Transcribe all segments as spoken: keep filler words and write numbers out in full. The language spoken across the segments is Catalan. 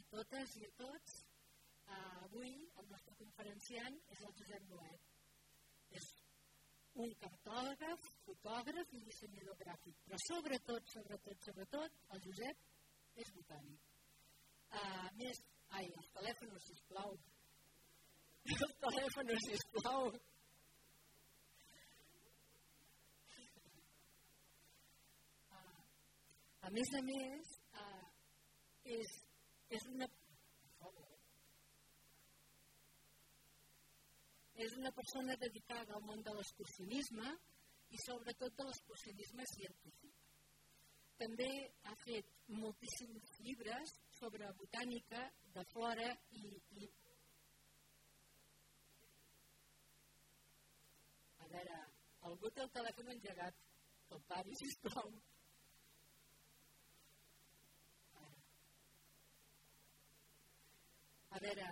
totes i a tots. Uh, avui el nostre conferenciant és el Josep Nuet. És un cartògraf, fotògraf i dissenyador gràfic, però sobretot, sobretot, sobretot, el Josep és botànic. Uh, més, ai, els telèfons, sisplau. Els telèfons, sisplau. Uh, a més a més, uh, és, és una... És una persona dedicada al món de l'excursionisme i sobretot de l'excursionisme científic. També ha fet moltíssims llibres sobre botànica de flora i... i... A veure, algú té el telèfon engegat. El pari, sisplau. A veure...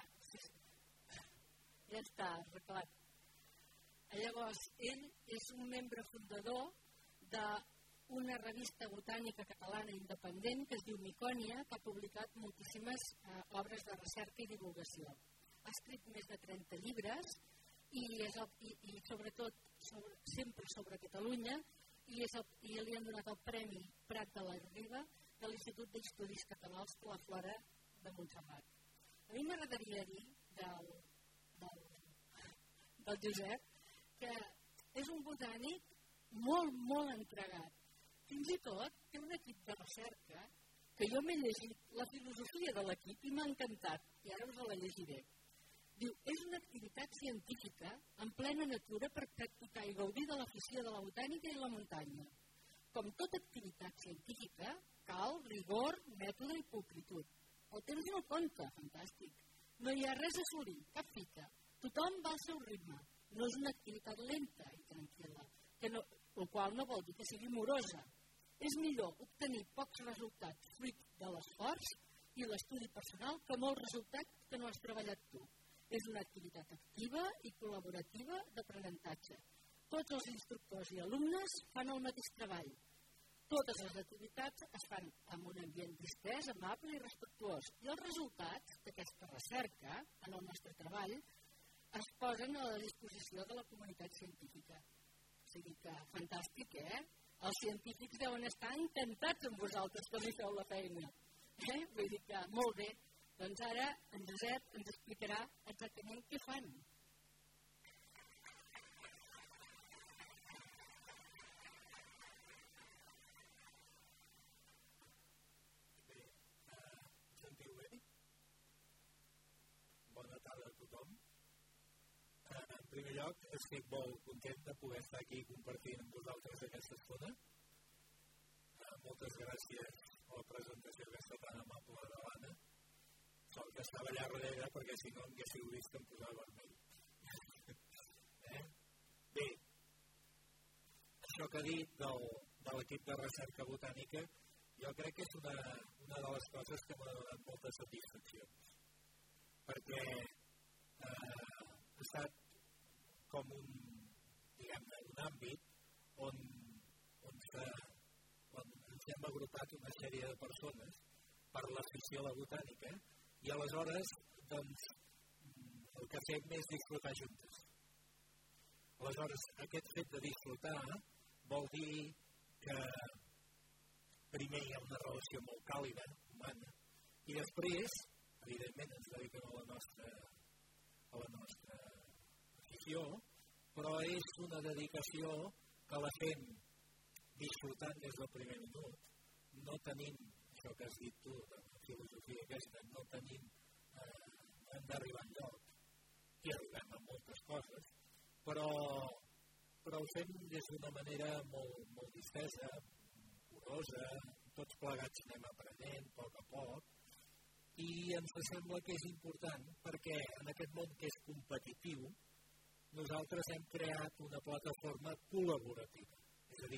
Ja està, arreglat. Llavors, ell és un membre fundador d'una revista botànica catalana independent que es diu Micònia, que ha publicat moltíssimes eh, obres de recerca i divulgació. Ha escrit més de trenta llibres i, és el, i, i sobretot sobre, sempre sobre Catalunya i, és el, i li han donat el Premi Prat de la Riba de l'Institut d'Estudis Catalans de la Flora de Montserrat. A mi m'agradaria dir del Del, del Josep, que és un botànic molt, molt entregat. Fins i tot té un equip de recerca que jo m'he llegit la filosofia de l'equip i m'ha encantat, i ara us la llegiré. Diu, és una activitat científica en plena natura per practicar i gaudir de l'afició de la botànica i la muntanya. Com tota activitat científica, cal rigor, mètode i pulcritud. El temps no compta, fantàstic. No hi ha res a assolir, cap fita. Tothom va al seu ritme. No és una activitat lenta i tranquil·la, que no, el qual no vol dir que sigui morosa. És millor obtenir pocs resultats fruit de l'esforç i l'estudi personal que molts resultats que no has treballat tu. És una activitat activa i col·laborativa d'aprenentatge. Tots els instructors i alumnes fan el mateix treball. Totes les activitats es fan en un ambient distès, amable i respectuós. I els resultats d'aquesta recerca en el nostre treball es posen a la disposició de la comunitat científica. O sigui que, fantàstic, eh? Els científics deuen estar encantats amb vosaltres que els feu la feina. Eh? Vull dir que, molt bé, doncs ara en Josep ens explicarà exactament què fan. En primer lloc, estic molt content de poder estar aquí compartint amb vosaltres aquesta estona. Moltes gràcies a la presentació aquesta tan amable de l'Anna. Sort que estava allà darrere perquè si no em haguéssiu vist que em posava vermell. eh? Bé, això que ha dit del, de l'equip de recerca botànica, jo crec que és una, una de les coses que m'ha donat moltes satisfaccions. Perquè eh, ha estat com un, diguem-ne, un àmbit on, on, se, on ens hem agrupat una sèrie de persones per l'afició a la botànica i aleshores doncs, el que fem és disfrutar juntes. Aleshores, aquest fet de disfrutar vol dir que primer hi ha una relació molt càlida, humana, i després, evidentment, ens dediquem a la nostra, a la nostra afició, però és una dedicació que la fem disfrutant des del primer minut, no tenint, això que has dit tu, la filosofia aquesta, no tenint, eh, hem d'arribar enlloc, i arribem a moltes coses, però, però ho fem des d'una manera molt, molt distesa, curosa, tots plegats anem aprenent, a poc a poc, i ens sembla que és important perquè en aquest món que és competitiu nosaltres hem creat una plataforma col·laborativa, és a dir,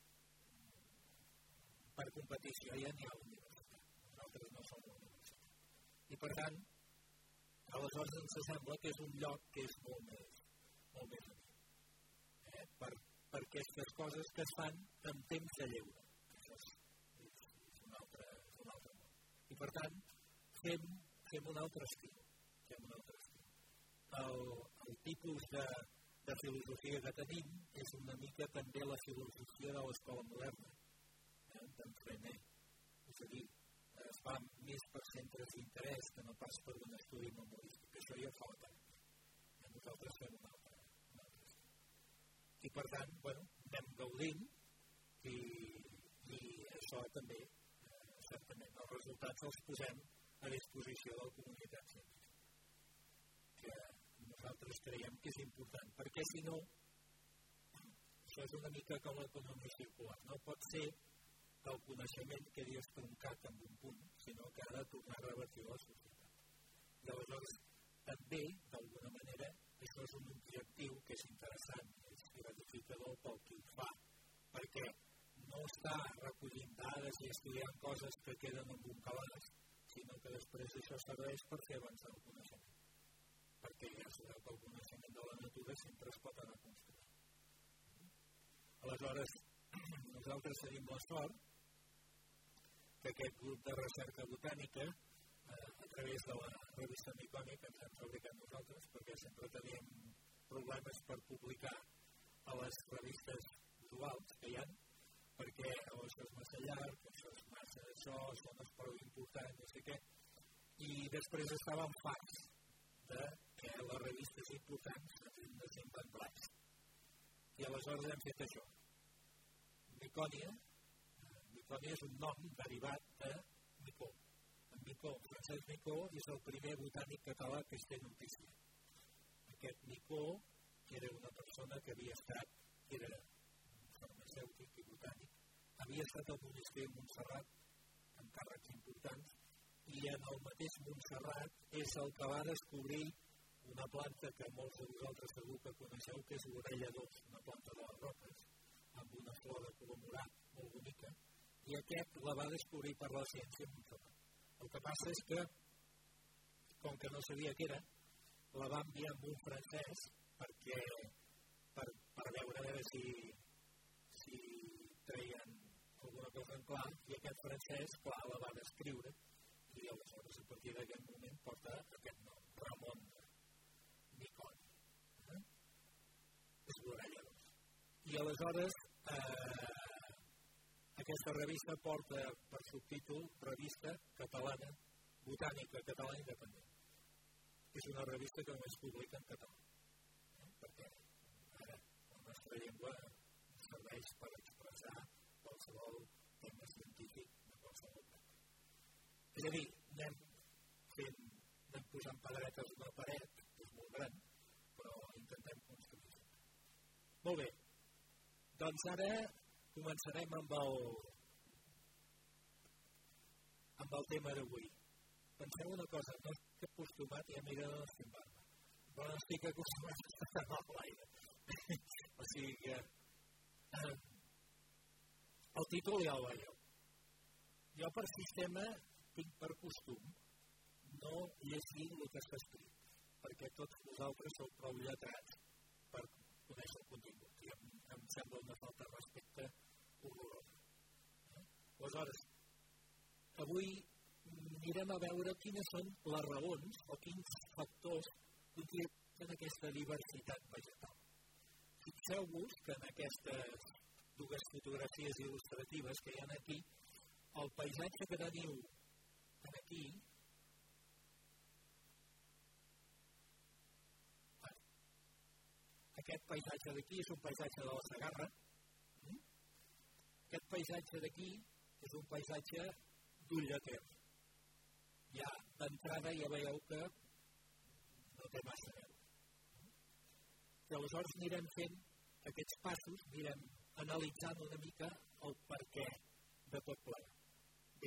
per competició ja n'hi ha la universitat, nosaltres no som la universitat. I per tant, aleshores ens sembla que és un lloc que és molt més, molt més amic, eh? per, per aquestes coses que es fan en temps de lleure. Això és, és, és, un altre, és un altre món. I per tant, fem fem un altre estil. Fem un altre estil. El, el tipus de, de filosofia que tenim és una mica també la filosofia de l'escola moderna, eh, d'en Frenet. És a dir, es fa més per centres d'interès que no pas per un estudi memorístic. Això ja fa la tàctica. Nosaltres fem un altre, un altre estil. I per tant, bueno, anem gaudint i, i això també, eh, certament, els resultats els posem a disposició de la comunitat científica, que nosaltres creiem que és important, perquè si no, això és una mica com l'economia circular. No pot ser que el coneixement quedi estroncat en un punt, sinó que ha de tornar a revertir la societat. I aleshores, també, d'alguna manera, això és un objectiu que és interessant, és gratificador pel qui ho fa, perquè no està recollint dades i estudiant coses que queden en un calaix, sinó que després això serveix per fer avançar el coneixement. Perquè ja sabeu que el coneixement de la natura sempre es pot anar construint. Aleshores, nosaltres tenim la sort que aquest grup de recerca botànica, eh, a través de la revista Micònia, que ens hem fabricat nosaltres, perquè sempre teníem problemes per publicar a les revistes usuals que hi ha, perquè oh, això és massa llarg, això és massa això, això no és prou important, no sé què. I després estàvem farts de que les revistes importants s'han de ser en blanc. I aleshores hem fet això. Micònia, Micònia és un nom derivat de Micó. En Micó, Francesc Micó, és el primer botànic català que es té notícia. Aquest Micó, que era una persona que havia estat, que era farmacèutic i botànic, havia estat al monestir de Montserrat, amb càrrecs importants, i en el mateix Montserrat és el que va descobrir una planta que molts de vosaltres segur que coneixeu, que és l'orella d'os, una planta de les roques, amb una flor de color morat molt bonica, i aquest la va descobrir per la ciència en Montserrat. El que passa és que, com que no sabia què era, la va enviar amb un francès perquè, per, per veure a veure si, si treien alguna cosa en clar, i aquest francès, clar, la va descriure, i aleshores, a partir d'aquest moment, porta aquest nom, Ramon Micònia. Eh? És l'orella d'os. I aleshores, eh, aquesta revista porta per subtítol Revista Catalana, Botànica Catalana Independent. És una revista que només publica en català, eh? perquè ara la nostra llengua serveix per expressar qualsevol tema científic de qualsevol tema. És a dir, anem, fent, anem posant pedretes d'una paret, que és molt gran, però intentem construir sempre. Molt bé, doncs ara començarem amb el, amb el tema d'avui. Penseu una cosa, no estic acostumat, ja mira, no estic barba, però no estic acostumat a estar amb l'aire. O sigui que eh, el títol ja el veieu. Jo per sistema tinc per costum no llegir el que està escrit, perquè tots vosaltres sou prou lletrats per conèixer el contingut. I em, em sembla una falta de respecte horrorosa. Eh? Aleshores, avui mirem a veure quines són les raons o quins factors utilitzen aquesta diversitat vegetal. Fixeu-vos que en aquestes dues fotografies il·lustratives que hi ha aquí, el paisatge que teniu aquí aquest paisatge d'aquí és un paisatge de la Segarra. Aquest paisatge d'aquí és un paisatge d'Ull de Ter. Ja d'entrada ja veieu que no té massa a veure. I aleshores anirem fent aquests passos, anirem analitzant una mica el perquè de tot plegat. Bé,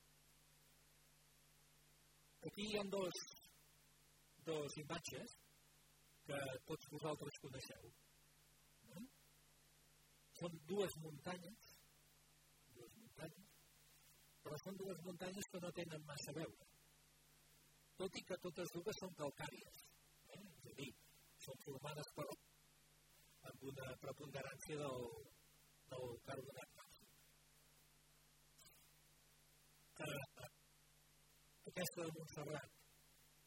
aquí hi ha dos, dos imatges que tots vosaltres coneixeu. Eh? Són dues muntanyes, dues muntanyes, però són dues muntanyes que no tenen massa a veure. Tot i que totes dues són calcàries, eh? És a dir, són formades per amb una preponderància del, del carbonat càlcic. Eh, aquesta de Montserrat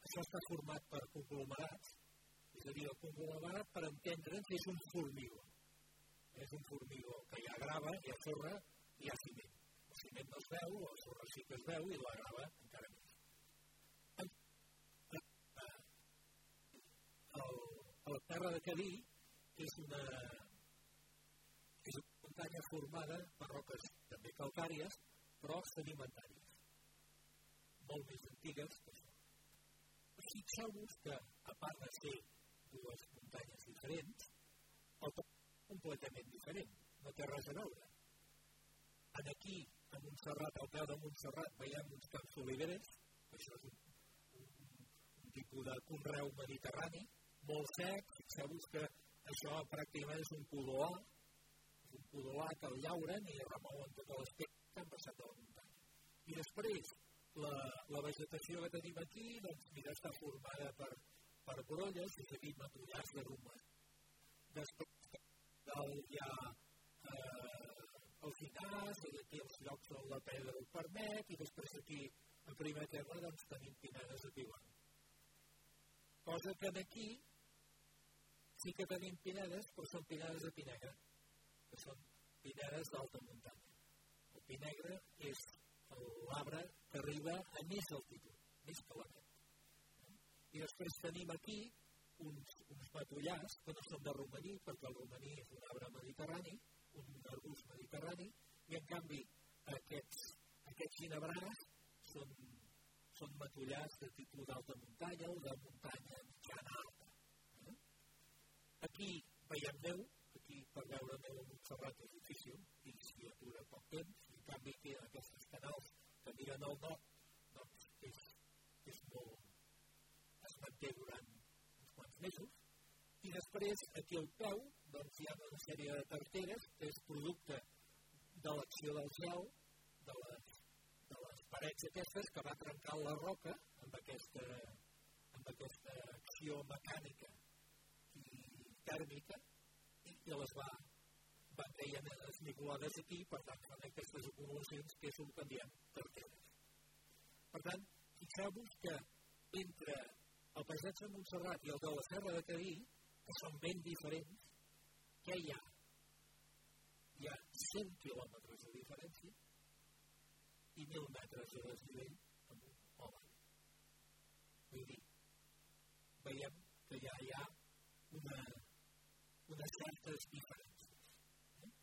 això està format per conglomerats, és a dir, el conglomerat, per entendre'ns, és un formigó. És un formigó que hi ha grava, hi ha sorra, hi ha ciment. El ciment no es veu, la sorra sí que es veu i la grava encara més. El, a la terra de Cadí és una, és una muntanya formada per roques també calcàries, però sedimentàries, molt més antigues que això. Fixeu-vos que, a part de ser dues muntanyes diferents, el to és completament diferent, no té res a veure. En aquí, a Montserrat, al peu de Montserrat, veiem uns camps oliveres, això és un, un, un tipus de conreu mediterrani, molt sec, fixeu-vos que això pràcticament és un cudoà, és un cudoà que el llauren i remouen totes les pedres que han passat a la muntanya. I després, la, la vegetació que tenim aquí, doncs, mira, està formada per, per brolles, és a dir, matollars de romà. Després, hi ha eh, el finàs, i aquí els llocs on la pedra ho permet, i després aquí, a primer terme, doncs, tenim pinedes de pilar. Cosa que aquí sí que tenim pinedes, però són pinedes de pi negre, que són pinedes d'alta muntanya. El pi negre és l'arbre que arriba a més altitud, més que la net. I després tenim aquí uns, uns matollars que no són de romaní, perquè el romaní és un arbre mediterrani, un arbust mediterrani, i en canvi aquests, aquests ginebrars són, són matollars de tipus d'alta muntanya o de muntanya mitjana alta. Eh? Aquí veiem neu, aquí per veure neu a Montserrat és difícil, i s'hi atura poc temps, i en canvi aquí en aquests canals que miren al nord, doncs és, és molt, es manté durant uns quants mesos, i després aquí al peu doncs, hi ha una sèrie de tarteres que és producte de l'acció del gel, de les, de les parets aquestes que va trencant la roca amb aquesta, amb aquesta acció mecànica i tèrmica i, i les va, van veient esmicolades aquí, per tant fan aquestes acumulacions que és un que en diem tarteres. Per tant, fixeu-vos que entre el paisatge de Montserrat i el de la Serra de Cadí, que són ben diferents, què hi ha? Hi ha cent quilòmetres de diferència i mil metres de desnivell amunt o avall. Vull dir, veiem que ja hi ha una, unes certes diferències. Eh?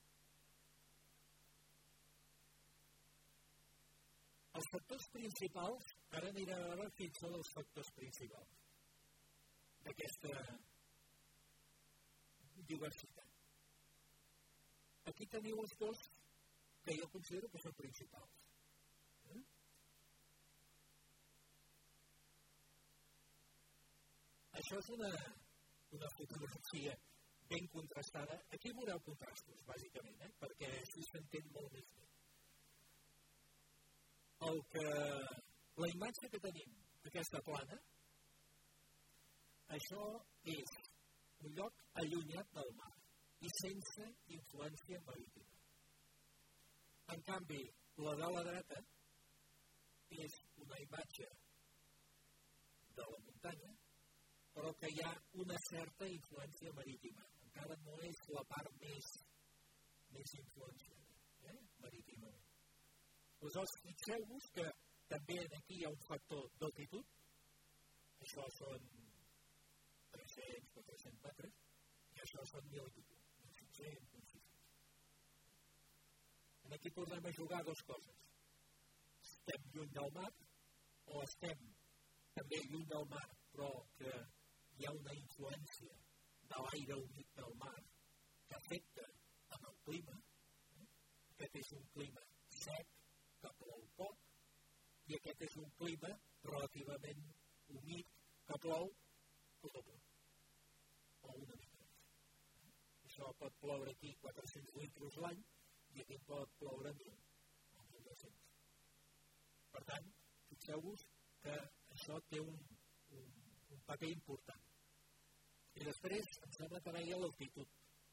Els factors principals, ara anirem a veure quins són els factors principals d'aquesta diversitat. Aquí teniu els dos que jo considero que són principals. Eh? Això és una, una fotografia ben contrastada. Aquí veureu contrastos, bàsicament, eh? Perquè així s'entén molt més bé. El que, la imatge que tenim, aquesta plana, això és un lloc allunyat del mar i sense influència marítima. En canvi, la de la dreta és una imatge de la muntanya, però que hi ha una certa influència marítima. Encara no és la part més, més influenciada, eh? marítimament. Aleshores, fixeu-vos que també aquí hi ha un factor d'altitud, això són tres-cents, quatre-cents metres, i això són mil i pico, mil cinc-cents, mil sis-cents. Aquí tornem a jugar dues coses. Estem lluny del mar, o estem també lluny del mar, però que hi ha una influència de l'aire humit del mar que afecta en el clima. Aquest és un clima sec, que plou poc, i aquest és un clima relativament humit, que plou el doble, o una mica més. Això pot ploure aquí quatre-cents litres l'any, i aquí pot ploure mil, o mil dos-cents. Per tant, fixeu-vos que això té un, un, un paper important. I després, em sembla que veia l'altitud.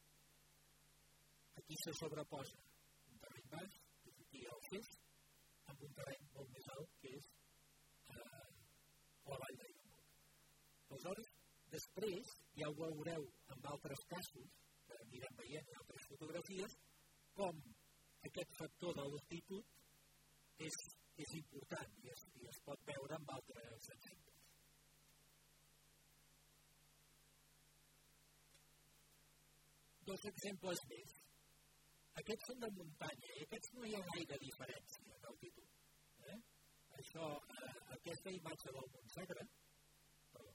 Aquí se sobreposa un terreny baix, que és aquí al Fes, amb un terreny molt més alt, que és eh, la Vall d'Aiguamoll. Aleshores, després, ja ho veureu en altres casos, que anirem veient en altres fotografies, com aquest factor de l'altitud és, és important i es, i es pot veure amb altres exemples. Dos exemples més. Aquests són de muntanya i aquests no hi ha gaire diferència d'altitud. Eh? Això, eh, aquesta imatge del Montsegre, perdó,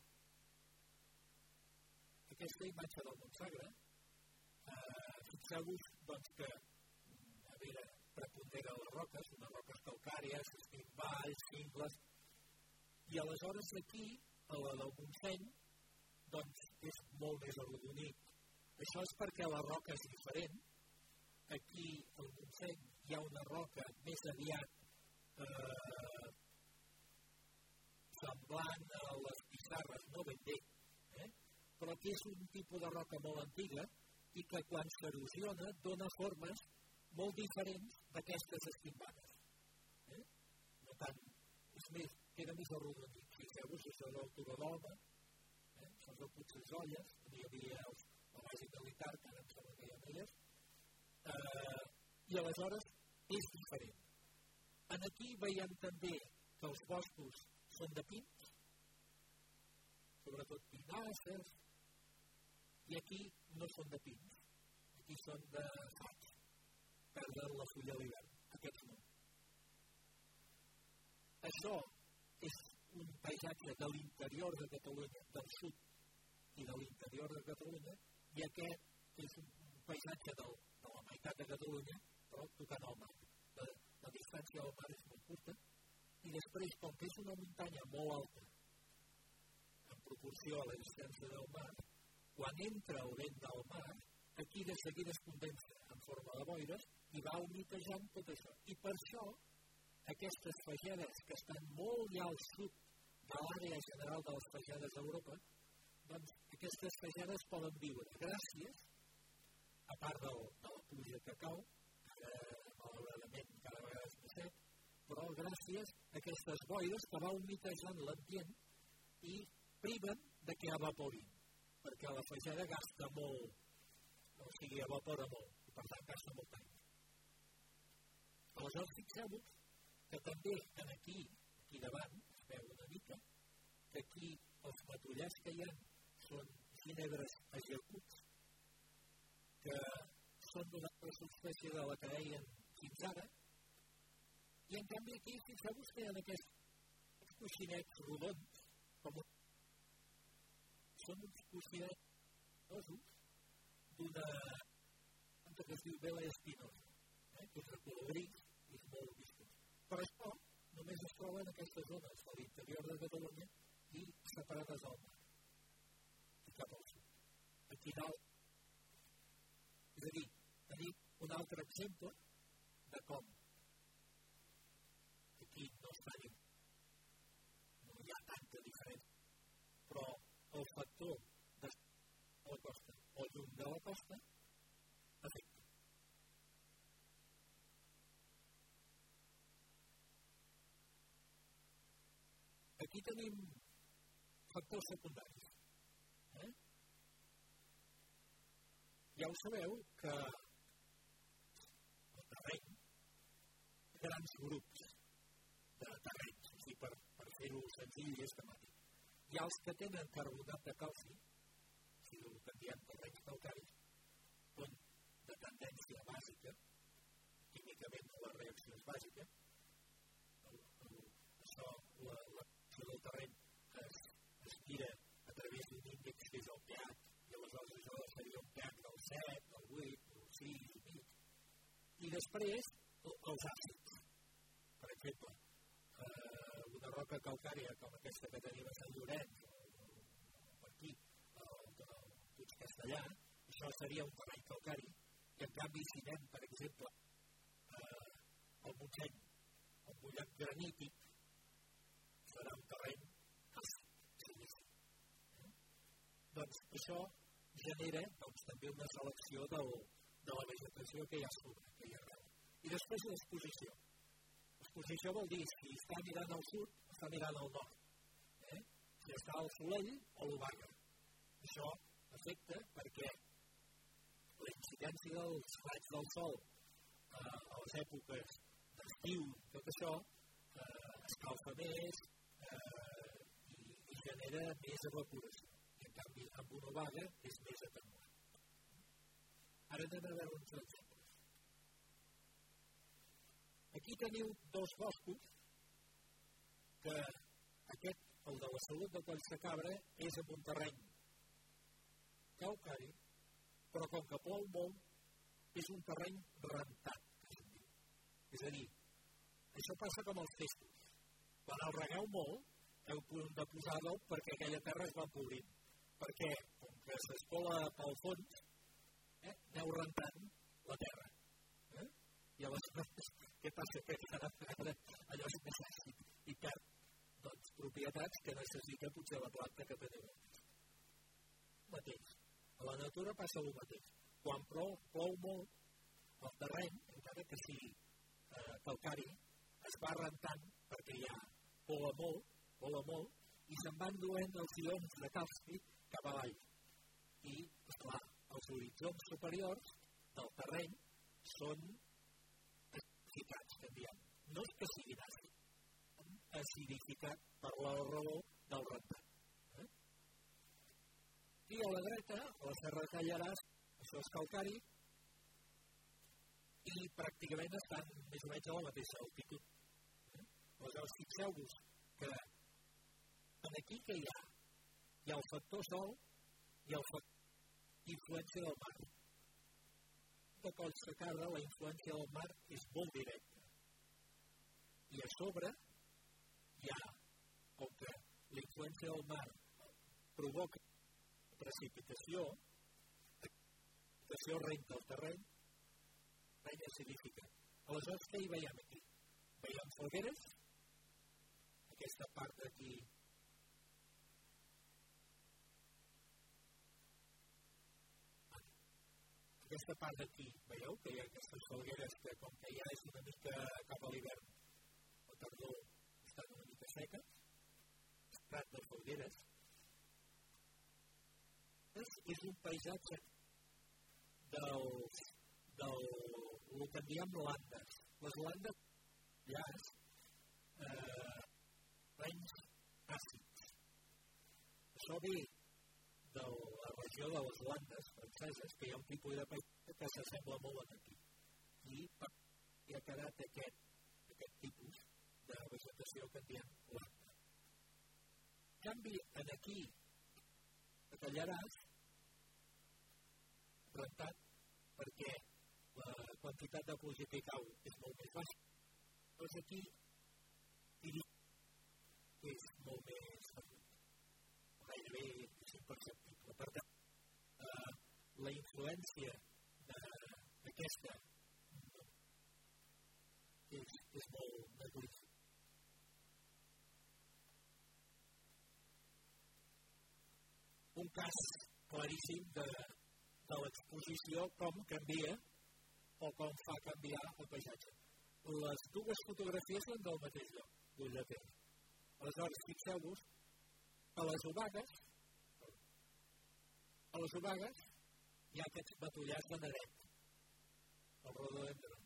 aquesta imatge del Montsegre, eh, fixeu-vos doncs, que a veure, prepondera les roques, unes roques calcàries, valls, cingles, i aleshores aquí, a la del Montseny, doncs és molt més arrodonit. Això és perquè la roca és diferent. Aquí, al Montseny, hi ha una roca més aviat eh, semblant a les pissarres, no ben bé, eh? però que és un tipus de roca molt antiga i que quan s'erosiona dona formes molt diferents d'aquestes esquimbades. Eh? No tant, és més, queda més arrodonit. Fixeu-vos, això és el Turodolma, eh? això és el Puigsesolles, on hi havia els, el bàsic militar, que ara em sembla que hi ha elles, eh, i aleshores és diferent. En aquí veiem també que els boscos són de pins, sobretot pinasses, i aquí no són de pins, aquí són de faigs, perden la fulla a l'hivern, aquests no. Això és un paisatge de l'interior de Catalunya, del sud i de l'interior de Catalunya, i aquest és un paisatge del, de la meitat de Catalunya, però tocant al mar. La, la distància al mar és molt curta, i després, com que és una muntanya molt alta, en proporció a la distància del mar, quan entra el vent del mar, aquí de seguida es condensa en forma de boires i va humitejant tot això. I per això, aquestes fagedes que estan molt ja al sud de l'àrea general de les fagedes d'Europa, doncs aquestes fagedes poden viure gràcies, a part del, de la pluja que cau, que malauradament cada vegada és més sec, però gràcies a aquestes boires que va humitejant l'ambient i priven de que evaporin, perquè la fageda gasta molt, o sigui, evapora molt, i per tant gasta molt aigua. Aleshores, fixeu-vos que també en aquí, aquí davant, es veu una mica, que aquí els matollars que hi ha són ginebres ajacuts, que són d'una altra subespècie de la que deien fins ara, i en canvi aquí, fixeu-vos que hi ha aquests coixinets rodons, com un... són uns coixinets rosos d'una planta que es diu Vela espinosa, eh? que és de color gris i és molt vistós. Però això només es troba en aquestes zones de l'interior de Catalunya i separades del mar i cap al sud. Aquí dalt, és a dir, tenim un altre exemple de com aquí no està ni, no hi ha tanta diferència, però el factor de la costa o lluny de la costa afecta. Aquí tenim factors secundaris. Eh? Ja ho sabeu que el terreny té grans grups de terrenys, o sigui, per, per fer-ho senzill i esquemàtic. Hi ha els que tenen carbonat de calci, si ho canviem terrenys calcaris, són de tendència bàsica, químicament la reacció és bàsica, el, el, això, la, la reacció del terreny es, es mira a través d'un índex que és el pH, i aleshores això seria un pH del set, del vuit, del sis i mig. I després, els àcids. Per exemple, eh, una roca calcària com aquesta que tenim a Sant Llorenç, o, o per aquí, el, el Puig Castellà, això seria un terreny calcari, i en canvi si anem, per exemple, eh, al Montseny, al mullat granític, serà un terreny àcid, silícid. Eh? Doncs això genera doncs, també una selecció del, de la vegetació que hi ha sobre, que hi ha arreu. I després l'exposició. L'exposició vol dir, si està mirant al sud, està mirant al nord. Eh? i està el Solell o l'Obaga. Això afecta perquè la incidència dels raigs del sol eh, a les èpoques d'estiu, tot això, eh, escalfa més eh, i, i genera més evaporació. I en canvi, amb una Obaga és més atenuat. Ara anem a veure uns exemples. Aquí teniu dos boscos que aquest, el de la Salut de Collsacabra, és en un terreny calcari, però com que plou molt, és un terreny rentat, que se'n diu. És a dir, això passa com els festos. Quan el regueu molt, heu de posar adob perquè aquella terra es va empobrint. Perquè, com que s'escola pel fons, eh, aneu rentant la terra. Eh? I aleshores, què passa? Que cada vegada allò és més àcid i perd doncs, propietats que necessita potser la planta que teniu. Mateix. A la natura passa el mateix. Quan plou, plou molt, el terreny, encara que sigui eh, calcari, es va rentant perquè ja pola molt, pola molt, i se'n van duent els ions de calci cap avall. I, esclar, els horitzons superiors del terreny són acidificats, que en diem. No és que siguin àcids, acidificat per la raó del rentat. Eh? I a la dreta, a la Serra de Tallaràs, això és calcari, i pràcticament estan més o menys a la mateixa altitud. Eh? Aleshores, fixeu-vos que aquí que hi ha? Hi ha el factor sol i el factor influència del mar. De Collsacabra, la influència del mar és molt directa. I a sobre hi ha, com que la influència del mar provoca precipitació, la precipitació renta el terreny, el terreny acidifica. Aleshores, què hi veiem aquí? Veiem falgueres, aquesta part d'aquí, aquesta part d'aquí, veieu que hi ha aquestes falgueres que com que ja és una mica cap a l'hivern, la tardor estan una mica seques, és prat de falgueres. És, és un paisatge dels, del, el que en diem landes. Les landes, llars, eh, renys àcids. Això ve de la regió de les Landes franceses, que hi ha un tipus de paisatge que s'assembla molt aquí. I hi ha quedat aquest, aquest tipus de vegetació que en diem landa. En canvi, en aquí, a Tallaràs, rentat, perquè la quantitat de pluja que hi cau és molt més baixa. Doncs aquí és molt més gairebé és imperceptible. Per tant, eh, la influència d'aquesta és, és molt negligent. Un cas claríssim de, de l'exposició com canvia o com fa canviar el paisatge. Les dues fotografies són del mateix lloc, d'Ullater. Aleshores, fixeu-vos, a les Obagues, a les Obagues hi ha aquests matollars de naret, el rododendron,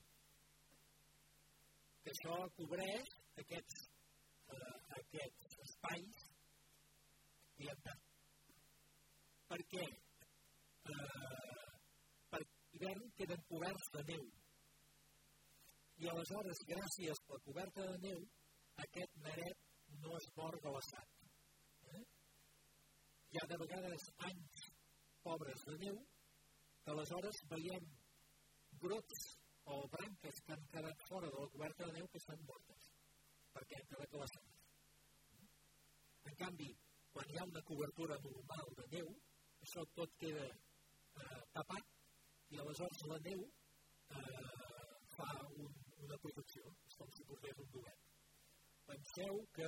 que això cobreix aquests, eh, aquests espais ambientals. Per què? Eh, per l'hivern queden coberts de neu. I aleshores, gràcies a la coberta de neu, aquest naret no es mor de l'assat. Eh? Hi ha de vegades anys pobres de neu, que aleshores veiem brots o branques que han quedat fora de la coberta de neu que estan mortes, perquè han quedat a l'assat. En canvi, quan hi ha una cobertura normal de neu, això tot queda eh, tapat i aleshores la neu eh, fa un, una protecció, és com si posés un dolet. Penseu que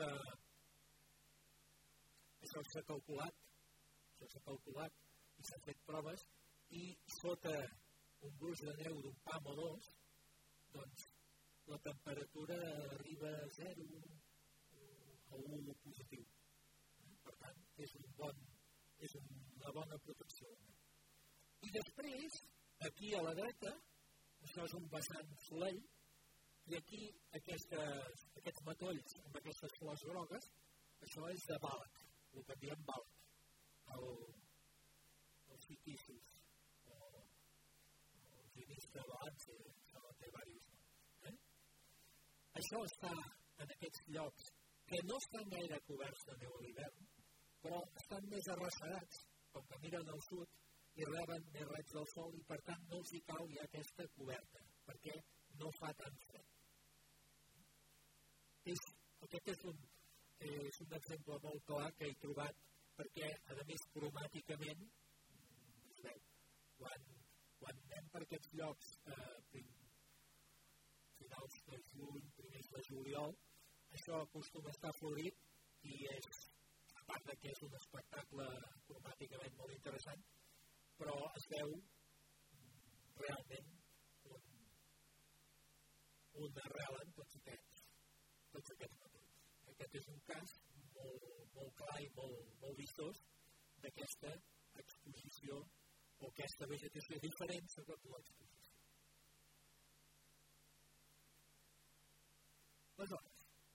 això s'ha calculat, això s'ha calculat i s'ha fet proves i sota un gruix de neu d'un pam o dos, doncs la temperatura arriba a zero o un positiu. Per tant, és una bona protecció. I després, aquí a la dreta, això és un vessant solell, i aquí aquestes, aquests matolls amb aquestes flors grogues, això és de bàlec, el que en diem bàlec, el, el fitissus, o el finista valència, això té diversos noms. Eh? Això està en aquests llocs que no estan gaire coberts de neu a l'hivern, però estan més arrecerats, com que miren al sud i reben més raigs del sol i per tant no els hi cau ja aquesta coberta, perquè no fa tant fred. És, aquest és un, és un exemple molt clar que he trobat perquè, a més, cromàticament, es veu, quan, quan anem per aquests llocs eh, finals de juny, primers de juliol, això acostuma a estar florit i és, a part que és un espectacle cromàticament molt interessant, però es veu realment un, un arrel en tots aquests, tots aquests matolls. Aquest és un cas molt, molt clar i molt, molt vistós d'aquesta exposició o aquesta vegetació diferent sobre l'exposició. Aleshores,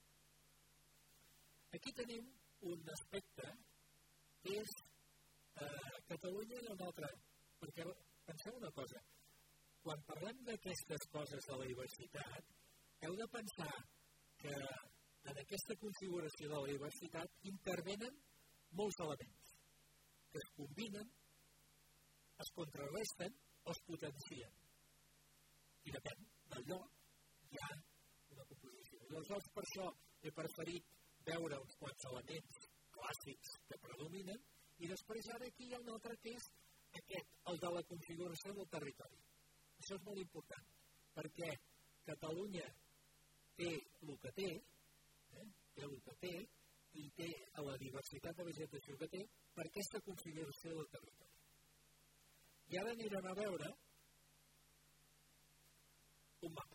aquí tenim un aspecte que és eh, Catalunya i un altre, perquè penseu una cosa, quan parlem d'aquestes coses de la diversitat, heu de pensar que en aquesta configuració de la diversitat intervenen molts elements que es combinen, es contrarresten o es potencien. I depèn del lloc, hi ha una composició. Aleshores, per això he preferit veure uns quants elements clàssics que predominen i després ara aquí hi ha un altre que és aquest, el de la configuració del territori. Això és molt important, perquè Catalunya té el que té, eh? té el que té, i té a la diversitat de vegetació que té per aquesta configuració del territori. I ara anirem a veure un mapa.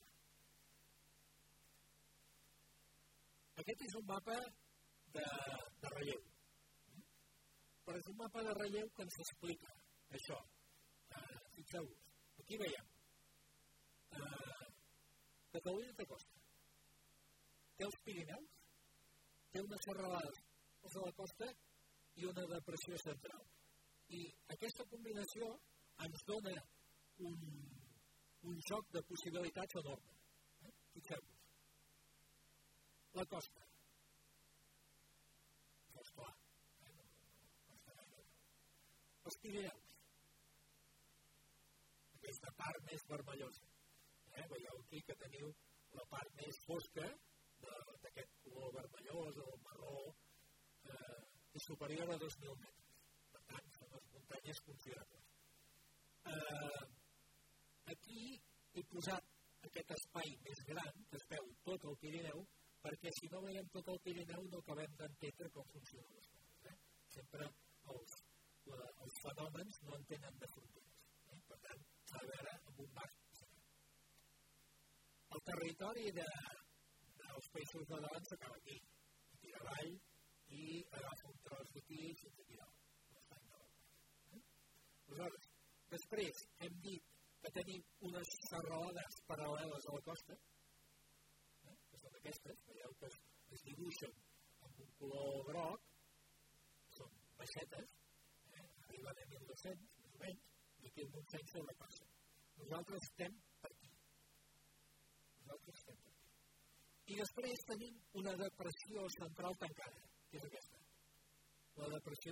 Aquest és un mapa de, de relleu. Però és un mapa de relleu que ens explica això. Uh, Fixeu-vos, aquí veiem. Uh, Catalunya té costa. Té els Pirineus, té unes serralades a la costa i una depressió central. I aquesta combinació ens dona un, un joc de possibilitats enorme. Eh? Fixeu-vos. La costa. Això és clar. Eh? No, no, no gaire. Els Pirineus. Aquesta part més vermellosa. Eh? Veieu aquí que teniu la part més fosca d'aquest color vermellós o marró eh, és superior a dos mil metres. Per tant, són les muntanyes considerables. Eh, aquí he posat aquest espai més gran, que es veu tot el Pirineu, perquè si no veiem tot el Pirineu no acabem d'entendre com funcionen les coses. Eh? Sempre els, la, els fenòmens no en tenen de fronteres. Eh? Per tant, s'ha de veure amb un marc. El territori de, dels Peixos de Dalt s'acaba aquí, i tira avall, i agafa un tros d'aquí fins aquí dalt. Eh? Aleshores, després hem dit que tenim unes serralades paral·leles a la costa, eh? que són aquestes, veieu que es, es dibuixen amb un color groc, són baixetes, eh? arriben a mil dos-cents, més o menys, i aquí el Montseny se la passa. Nosaltres estem per aquí. Nosaltres estem per aquí. I després tenim una depressió central tancada, que és aquesta. La depressió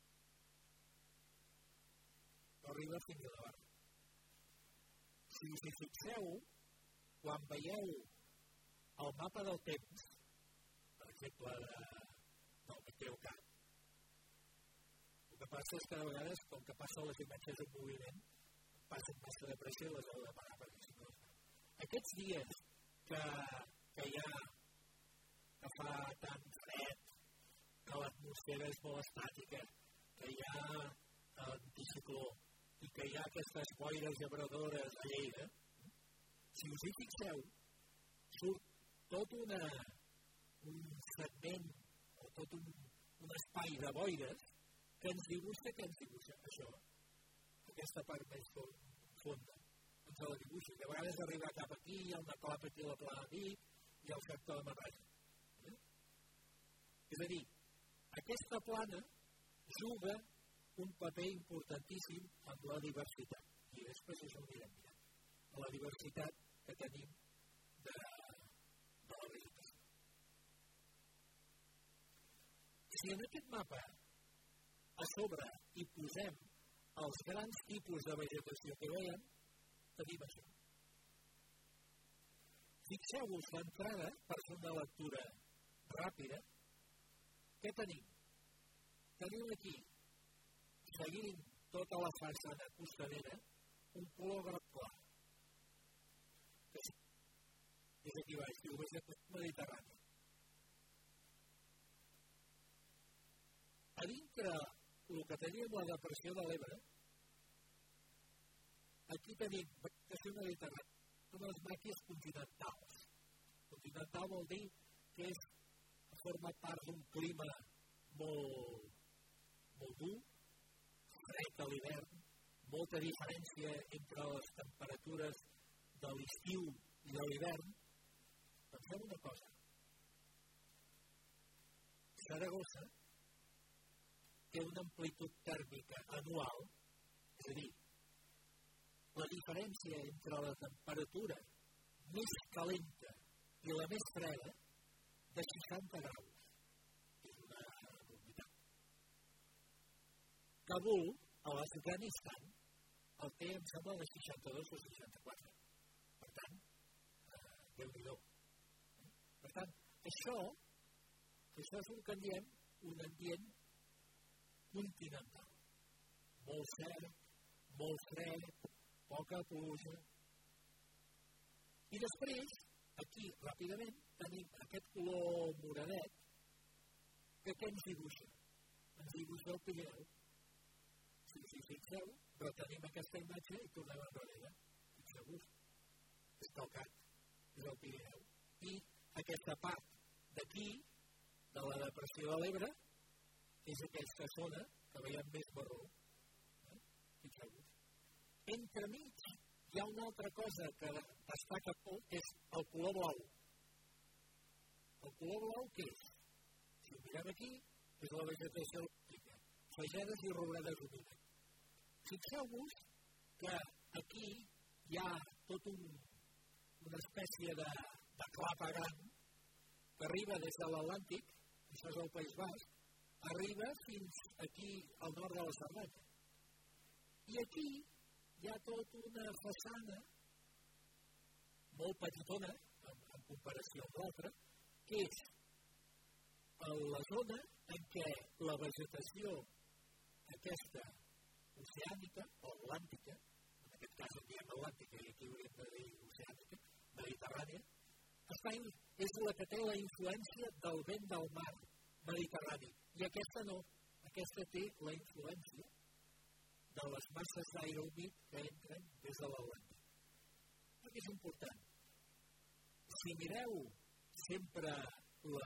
no arriba fins a la barra. Si us hi fixeu, quan veieu el mapa del temps, per exemple, de, del Meteocat, el que passa és que de vegades, com que passen les imatges en moviment, passen massa de pressió i les heu de parar perquè si no es veu. Aquests dies que, que hi ha, que fa tant fred, que l'atmosfera és molt estàtica, que hi ha anticicló i que hi ha aquestes boires gebradores a Lleida, si us hi fixeu, surt tot una, un segment o tot un, un espai de boires que ens dibuixa, que ens dibuixa això, aquesta part més fonda, ens la dibuixa, que a vegades arriba cap aquí, hi ha una clapa aquí a la plana de Vic, i el sector de Manresa. Eh? És a dir, aquesta plana juga un paper importantíssim en la diversitat. I després això ho anirem mirant. A la diversitat que tenim de, de la vegetació. Si en aquest mapa a sobre hi posem els grans tipus de vegetació que veiem, tenim això. Fixeu-vos l'entrada, per fer una lectura ràpida, què tenim? Tenim aquí, seguint tota la façana costanera, un color groc clar. És aquí baix, diu vegetació mediterrània. A dintre el que tenim la depressió de l'Ebre, aquí tenim vegetació mediterrània, són les màquies continentals. Continental vol dir que és, forma part d'un clima molt, molt dur, fred a l'hivern, molta diferència entre les temperatures de l'estiu i de l'hivern. Pensem una cosa. Saragossa té una amplitud tèrmica anual, és a dir, la diferència entre la temperatura més calenta i la més freda de seixanta graus. És una enormitat. Kabul, a l'Afganistan, el té, em sembla, de seixanta-dos o seixanta-quatre. Per tant, eh, Déu-n'hi-do. Per tant, això, això és el que en diem un ambient continental. Molt sec, molt fred, poca pluja. I després, aquí, ràpidament, tenim aquest color moradet que què ens dibuixa? Ens dibuixa el Pirineu. Si us hi fixeu, retenim aquesta imatge i tornem enrere. Fixeu-vos, és calcat, és el Pirineu. I aquesta part d'aquí, de la depressió de l'Ebre, és aquesta zona que veiem més marró. Eh? Fixeu-vos. Entremig hi ha una altra cosa que destaca molt, que és el color blau. El color blau què és? Si ho mirem aquí, és la vegetació alpina, fagedes i rourades humides. Fixeu-vos que aquí hi ha tot un, una espècie de, de clapa gran que arriba des de l'Atlàntic, això és el País Basc, arriba fins aquí al nord de la Cerdanya. I aquí hi ha tota una façana molt petitona, en, en comparació amb l'altra, que és la zona en què la vegetació aquesta oceànica o atlàntica, en aquest cas en diem atlàntica i aquí hauríem de dir oceànica, mediterrània, està, és la que té la influència del vent del mar mediterrani. I aquesta no, aquesta té la influència de les masses d'aire humit que entren des de l'Atlàntic. Això és important. Si mireu sempre la,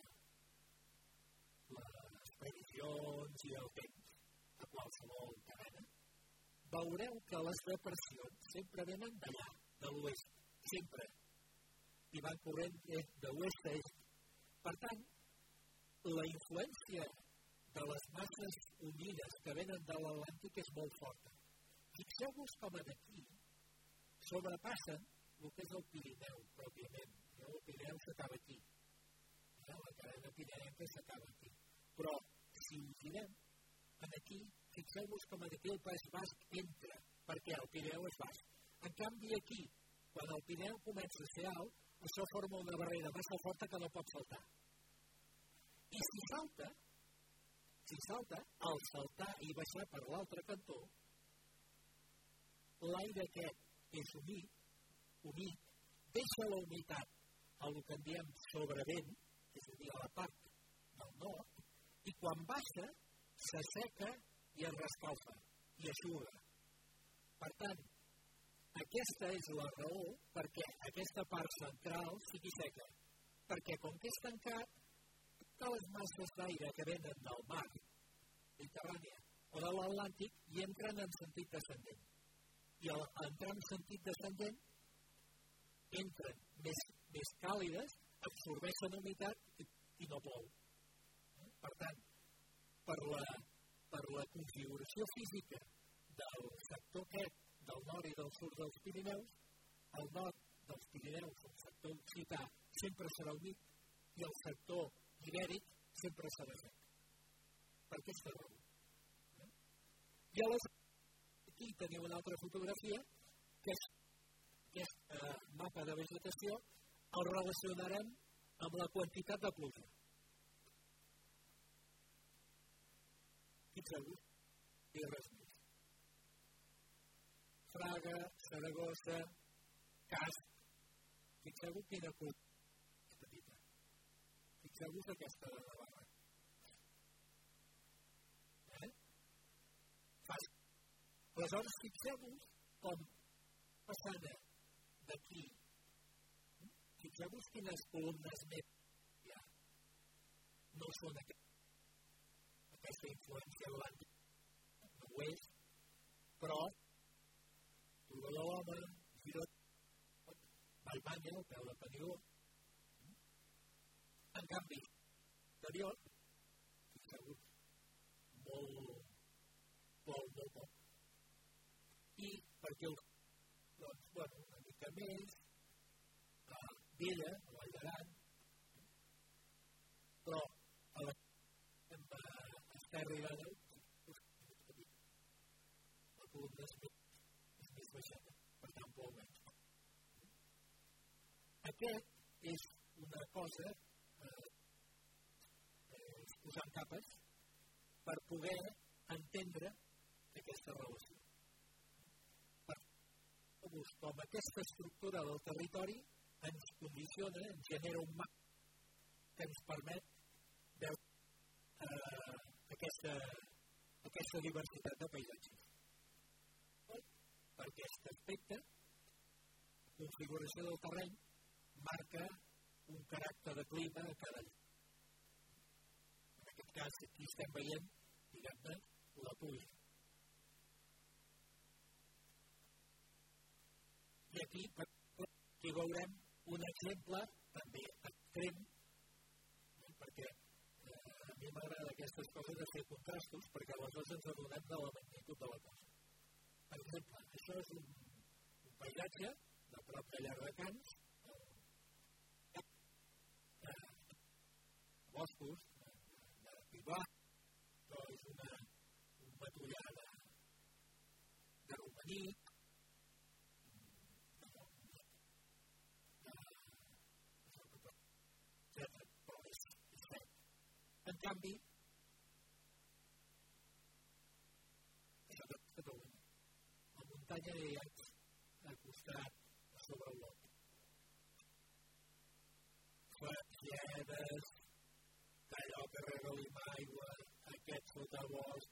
les previsions i el temps a qualsevol cadena, veureu que les depressions sempre venen d'allà, de l'oest, sempre. I van corrent d'oest a est. Per tant, la influència de les masses humides que venen de l'Atlàntic és molt forta. Fixeu-vos com aquí sobrepassen el que és el Pirineu, pròpiament. El Pirineu s'acaba aquí. La cadena pirinenca s'acaba aquí. Però, si ho girem, aquí, fixeu-vos com aquí el País Basc entra, perquè el Pirineu és basc. En canvi, aquí, quan el Pirineu comença a ser alt, això forma una barrera massa forta que no pot saltar. I si salta, si salta, al saltar i baixar per l'altre cantó, l'aire aquest és humit, humit, deixa la humitat al que en diem sobrevent, és a dir, a la part del nord, i quan baixa, s'asseca i es rescalfa, i eixuga. Per tant, aquesta és la raó perquè aquesta part central sigui seca, perquè com que és tancat, totes les masses d'aire que venen del mar mediterrània o de l'Atlàntic i entren en sentit descendent. I al entrar en sentit descendent entren més, més càlides, absorbeixen humitat i, i no plou. Per tant, per la, per la configuració física del sector aquest, del nord i del sud dels Pirineus, el nord dels Pirineus, el sector occità, sempre serà humit i el sector ibèric sempre serà sec. Per aquesta raó. I aleshores, aquí teniu una altra fotografia, que és aquest eh, mapa de vegetació, el relacionarem amb la quantitat de pluja. Fixeu-vos, i res més. Fraga, Saragossa, Casp, fixeu-vos quina pluja és petita. Fixeu-vos aquesta de Navarra. Eh? Fàcil. Aleshores, fixeu-vos com façana d'aquí. Fixeu-vos quines columnes més hi ha. No són aquest, aquesta influència atlàntica, no ho és, però Turó de l'Home, Girona, Vallmanya, al peu de Canigó. En canvi, exterior, fixeu-vos, molt, molt, molt poc. I perquè el doncs, bueno, una mica més, a Vella, a Vall d'Aran, però a la Esterri d'Àneu, la columna és més, és més baixeta, per tant, plou menys. Aquest és una cosa, eh, eh, posant capes, per poder entendre aquesta relació. Com aquesta estructura del territori ens condiciona, ens genera un mapa que ens permet veure eh, aquesta, aquesta diversitat de paisatges. Per aquest aspecte, la configuració del terreny marca un caràcter de clima a cada lloc. En aquest cas, aquí estem veient, diguem-ne, la pluja. I aquí, per exemple, aquí veurem un exemple també extrem, perquè eh, a mi m'agrada aquestes coses de fer contrastos, perquè aleshores ens adonem de la magnitud de la cosa. Per exemple, això és un, un paisatge de prop de Llardecans, eh, eh, boscos de, de, de Pilar, això és una, un matollar de, de romaní, en canvi, és a Catalunya. La muntanya de Llats al costat, a sobre el lot. Fletxedes, d'allò que regalim aigua, aquest sotabosc,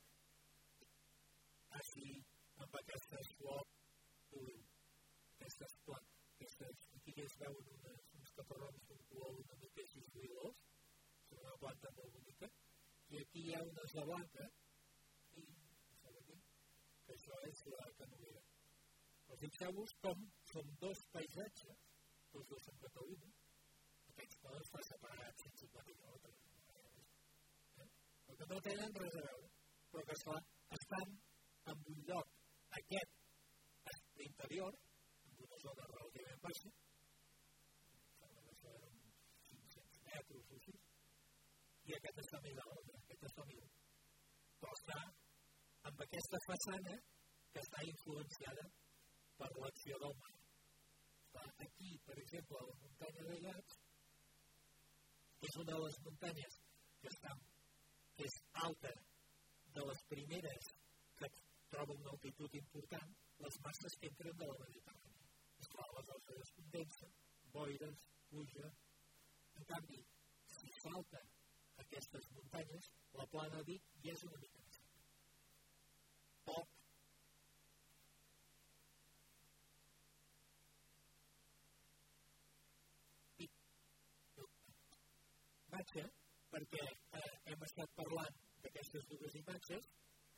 així, amb aquestes flors, aquestes plantes, aquestes, aquí es veuen unes, uns caparrons d'un color una mica així brilós, una planta molt bonica, i aquí hi ha una de blanca, i aquí, que això és la Canovera. Però fixeu-vos com són dos paisatges, tots dos en Catalunya, aquests poden fer separats cent cinquanta quilòmetres, eh? però que no tenen res a veure, però que esclar, estan en un lloc, aquest, a l'interior, en una zona relativament baixa, sembla que són cinc-cents metres o així, i aquest està més alt, aquest està mil. Però està amb aquesta façana que està influenciada per l'acció del mar. Està aquí, per exemple, la muntanya de Llats, que és una de les muntanyes que, està, que és alta de les primeres que troba una altitud important, les masses que entren de la Mediterrània. Esclar, aleshores es condensa, boires, pluja. En canvi, si falta aquestes muntanyes, la plana Vic ja és una mica més alta. Poc. Vaig, perquè eh, hem estat parlant d'aquesta aquestes dues imatges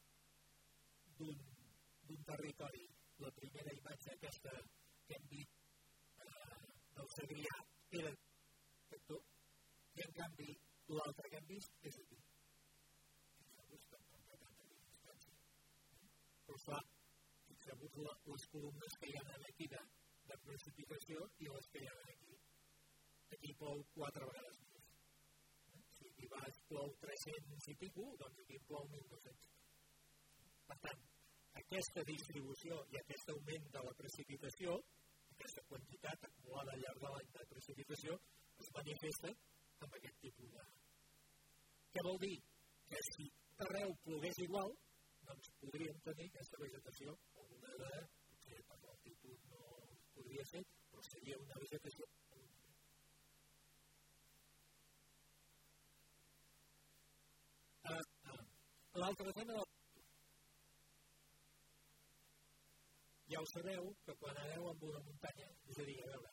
d'un territori. La primera imatge aquesta que hem vist eh, del Segrià era sector, i en canvi l'altra que hem vist és aquí. Fixeu-vos tampoc de tanta distància. Però clar, fixeu-vos les columnes que hi ha aquí de, de precipitació i les que hi ha aquí. Aquí plou quatre vegades més. Si aquí baix plou tres-cents i pico, doncs aquí plou mil dos-cents. Per tant, aquesta distribució i aquest augment de la precipitació, aquesta quantitat acumulada al llarg de l'any de precipitació, es manifesta amb aquest tipus de... Què vol dir? Que si arreu plogués igual, doncs podríem tenir aquesta vegetació, alguna de, potser per l'altitud no podria ser, però seria una vegetació. Uh, uh, L'altra tema del ja ho sabeu que quan aneu amb una muntanya, és a dir, a veure,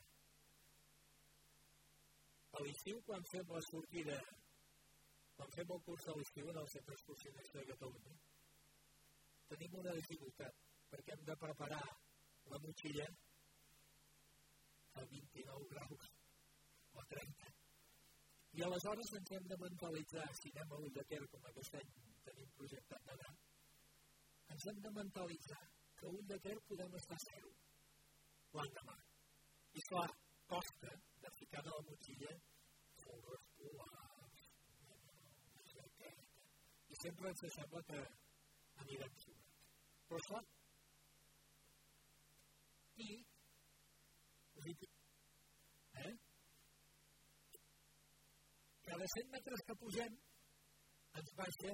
a l'estiu quan fem la sortida, quan fem el curs de l'estiu en el Centre Excursionista de Catalunya, tenim una dificultat, perquè hem de preparar la motxilla a vint-i-nou graus o a trenta. I aleshores ens hem de mentalitzar, si anem a Ullater, com aquest any tenim projectat d'anar, ens hem de mentalitzar que a Ullater podem estar a zero l'endemà. I clar, costa de ficar de la motxilla folres polars, una jaqueta, i sempre ens sembla que anirem sobrats. Però això, i, eh? Cada cent metres que pugem ens baixa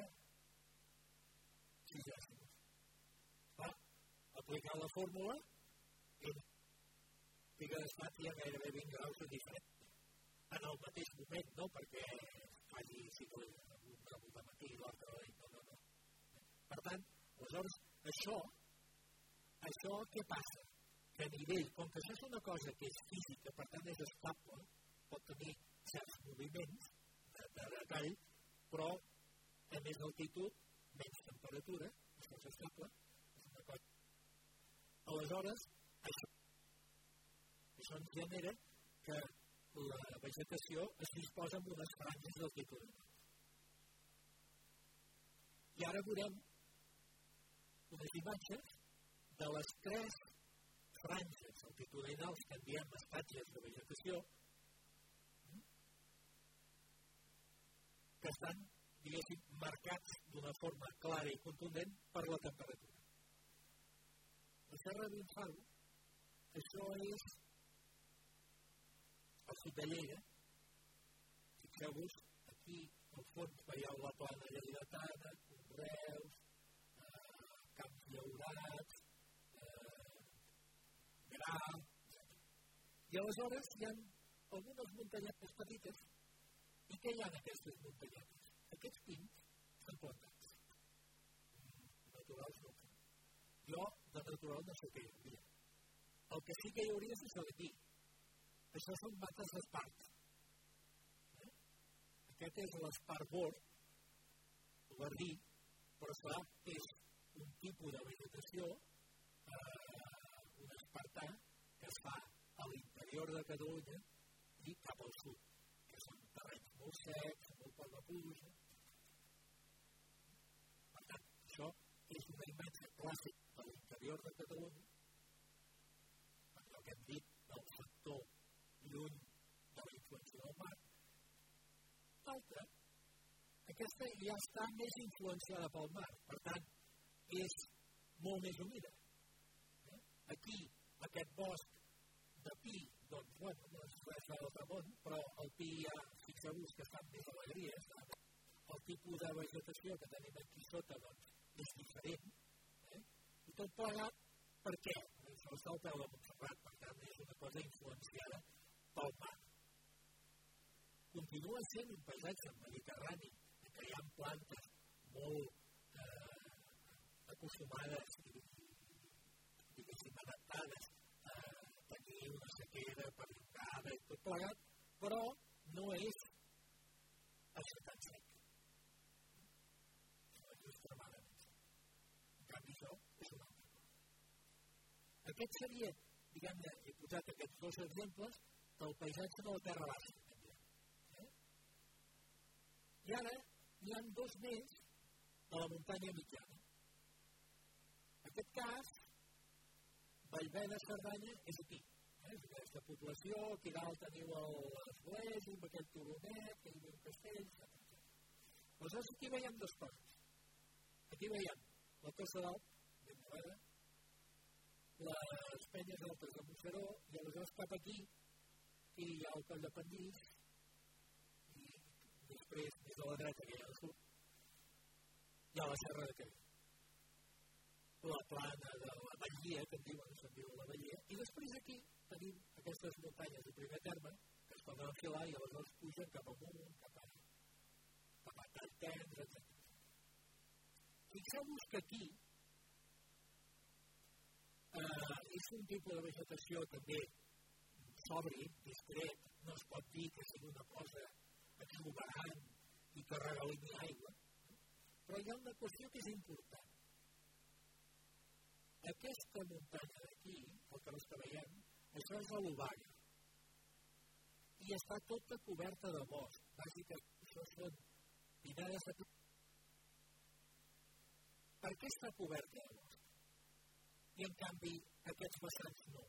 sis dècimes. Clar, aplicant la fórmula, en pica d'estat hi ha gairebé vint graus de diferència. En el mateix moment, no perquè faci cicle un grau de matí i l'altre de nit, no, no, no. Per tant, aleshores, això, això què passa? Que a nivell, com que això és una cosa que és física, per tant és estable, pot tenir certs moviments de, de detall, però a més altitud, menys temperatura, això és estable, és una cosa. Aleshores, això, això ens genera que la vegetació es disposa amb unes franges d'altitudinals. I ara veurem unes imatges de les tres franges altitudinals que en diem estatges de vegetació que estan, diguéssim, marcats d'una forma clara i contundent per la temperatura. La Serra d'Infant, això és al sud de Lleida. Fixeu-vos, aquí al fons veieu la plana lleidatana, conreus, eh, camps llaurats, eh, gra, etcètera. I aleshores hi ha algunes muntanyetes petites. I què hi ha en aquestes muntanyetes? Aquests pins són plantats. Naturals no. Jo, de natural, no sé què hi hauria. El que sí que hi hauria és això d'aquí. Això són mates d'espart. Eh? Aquest és l'espart bord, o verdí, però clar, és un tipus de vegetació, eh, un espartà, que es fa a l'interior de Catalunya i cap al sud, que són terrenys molt secs, molt poca pluja. Per tant, això és una imatge clàssica a l'interior de Catalunya, per allò que hem dit del factor lluny de la influència del mar. L'altra, aquesta ja està més influenciada pel mar, per tant, és molt més humida. Eh? Aquí, aquest bosc de pi, doncs, bueno, no és res de l'altre món, però el pi ja, fixeu-vos que està més alegria, saps? El tipus de vegetació que tenim aquí sota, doncs, és diferent. Eh? I tot plegat, per què? Això està al peu de Montserrat, per tant, és una cosa influenciada pel mar. Continua sent un paisatge mediterrani, en què hi ha plantes molt eh, acostumades i, diguéssim, adaptades a tenir una sequera perllongada i tot plegat, però no és això tan sec. aquest seria, diguem-ne, he posat aquests dos exemples del paisatge de la Terra Baixa. Eh? I ara n'hi ha dos més de la muntanya mitjana. En aquest cas, Bellver de Cerdanya és aquí. Eh? És aquesta població, aquí dalt teniu l'Església, amb aquest turonet, que hi ha un castell, etcètera. Aleshores, aquí veiem dues coses. Aquí veiem la Tossa d'Alt, ben nevada, les penyes altes de Montseró, i aleshores cap aquí, aquí hi ha el Coll de Pendís, i després, des de la dreta, que hi ha al sud, hi ha la Serra de Cadí. La plana de la Vallia, que en diuen, se'n diu la Vallia, i després aquí tenim aquestes muntanyes de primer terme, que es poden enfilar i aleshores pugen cap amunt, cap a, cap a Talltens, etcètera. Fixeu-vos que aquí eh, és un tipus de vegetació també sobri, discret, no es pot dir que sigui una cosa exuberant i que regalini aigua, però hi ha una qüestió que és important. Aquesta muntanya d'aquí, el que que veiem, això és l'Obaga. I està tota coberta de bosc. Bàsicament, això són pinedes de... Per què està coberta de bosc? I, en canvi, aquests vessants no.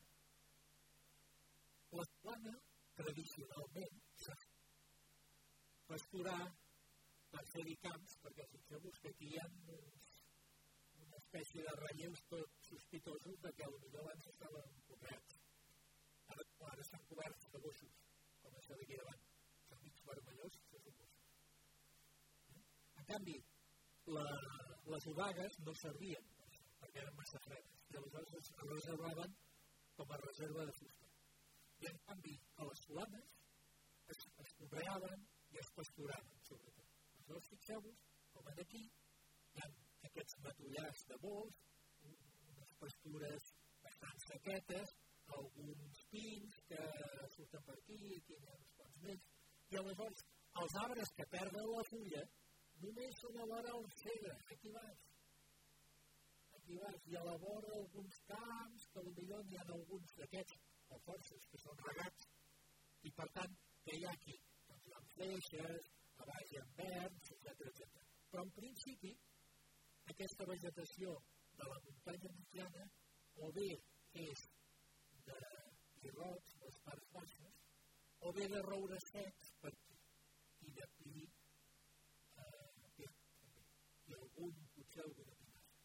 La plana, tradicionalment, s'ha pasturar per fer-hi camps, perquè fixeu-vos que aquí hi ha uns, una espècie de relleus tot sospitosos de que potser abans estaven coberts. Ara, ara estan coberts de gossos, com això d'aquí davant. Són mig vermellós, això són gossos. En canvi, la, les obagues no servien, perquè eren massa fredes, i aleshores es reservaven com a reserva de fusta. I, en canvi, a les solanes es, es conreaven i es pasturaven, sobretot. Aleshores, fixeu-vos, com aquí, hi ha aquests matollars de bosc, unes pastures bastant sequetes, alguns pins que surten per aquí, aquí hi ha uns quants més, i aleshores els arbres que perden la fulla només són a vora el segre, aquí baix. Aquí baix, i a la vora alguns camps, que potser n'hi ha alguns d'aquests, o forces, que són regats, i per tant, què hi ha aquí? Doncs hi ha feixes, a baix hi ha verds, etcètera. Però en principi, aquesta vegetació de la muntanya mitjana o bé és de pirrots, les parts baixes, o bé de roures secs per aquí, i de pi, eh, pi, i algun, potser alguna pinassa.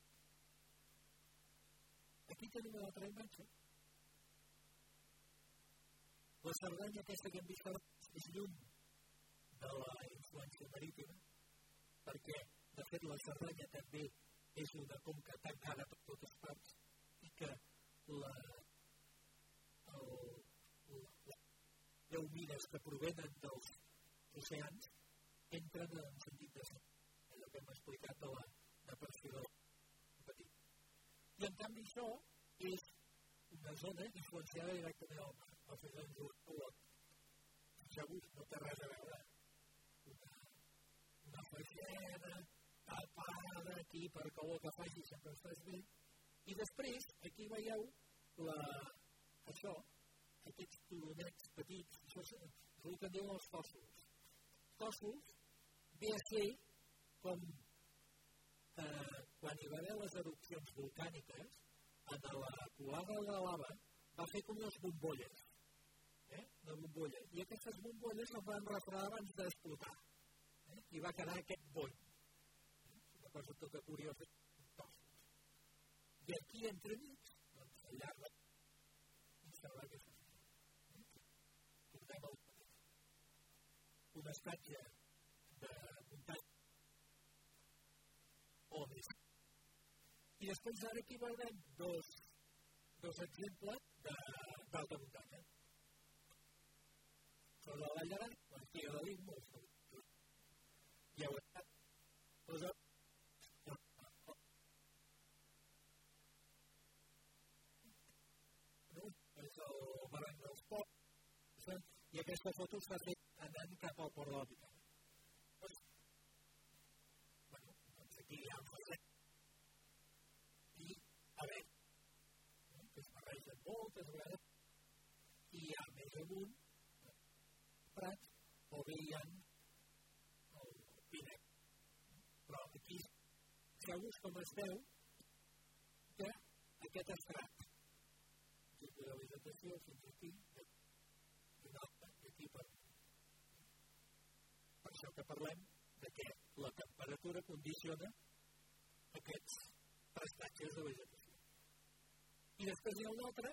Aquí tenim una altra imatge. La Cerdanya aquesta que hem vist és lluny de la influència marítima, perquè, de fet, la Cerdanya també és una conca tancada per totes parts i que la, el, la, les mines que provenen dels oceans entren en sentit de ser, allò que hem explicat de la depressió del petit. I, en canvi, això és una zona influenciada directament al mar. El fet d'en Olot. Fixeu-vos, no té res a veure. Una, una feixena, tapada aquí per calor que faci, sempre estàs bé. I després, aquí veieu la, això, aquests turonets petits, això és el que diuen els fòssols. Fòssols ve a ser com eh, quan hi va haver les erupcions volcàniques, en la colada de lava va fer com unes bombolles. Eh? Una bombolla. I aquestes bombolles es van refredar abans d'explotar. Eh? I va quedar aquest bony. Eh? Una cosa tota curiosa. I aquí, entremig, doncs, al llarg de... instal·lar aquesta eh? Tornem al un estatge de muntanya o més. I després ara aquí veurem dos, dos exemples d'alta muntanya. Sobre la Vall d'Aran, l'Antiga de l'Himne, hi ha estat. Aleshores, és el barranc dels Pobles, i aquesta foto s'ha fet anant cap al Port de la Picanya. Bueno, doncs aquí hi ha un facet. I, a veure, que és moltes vegades hi ha més amunt prats o bé hi ha el pinec. Però aquí feu-vos com es veu que aquest estrat tipus de vegetació fins aquí i un altre aquí per per això que parlem de que la temperatura condiciona aquests prestatges de vegetació. I després hi ha una altra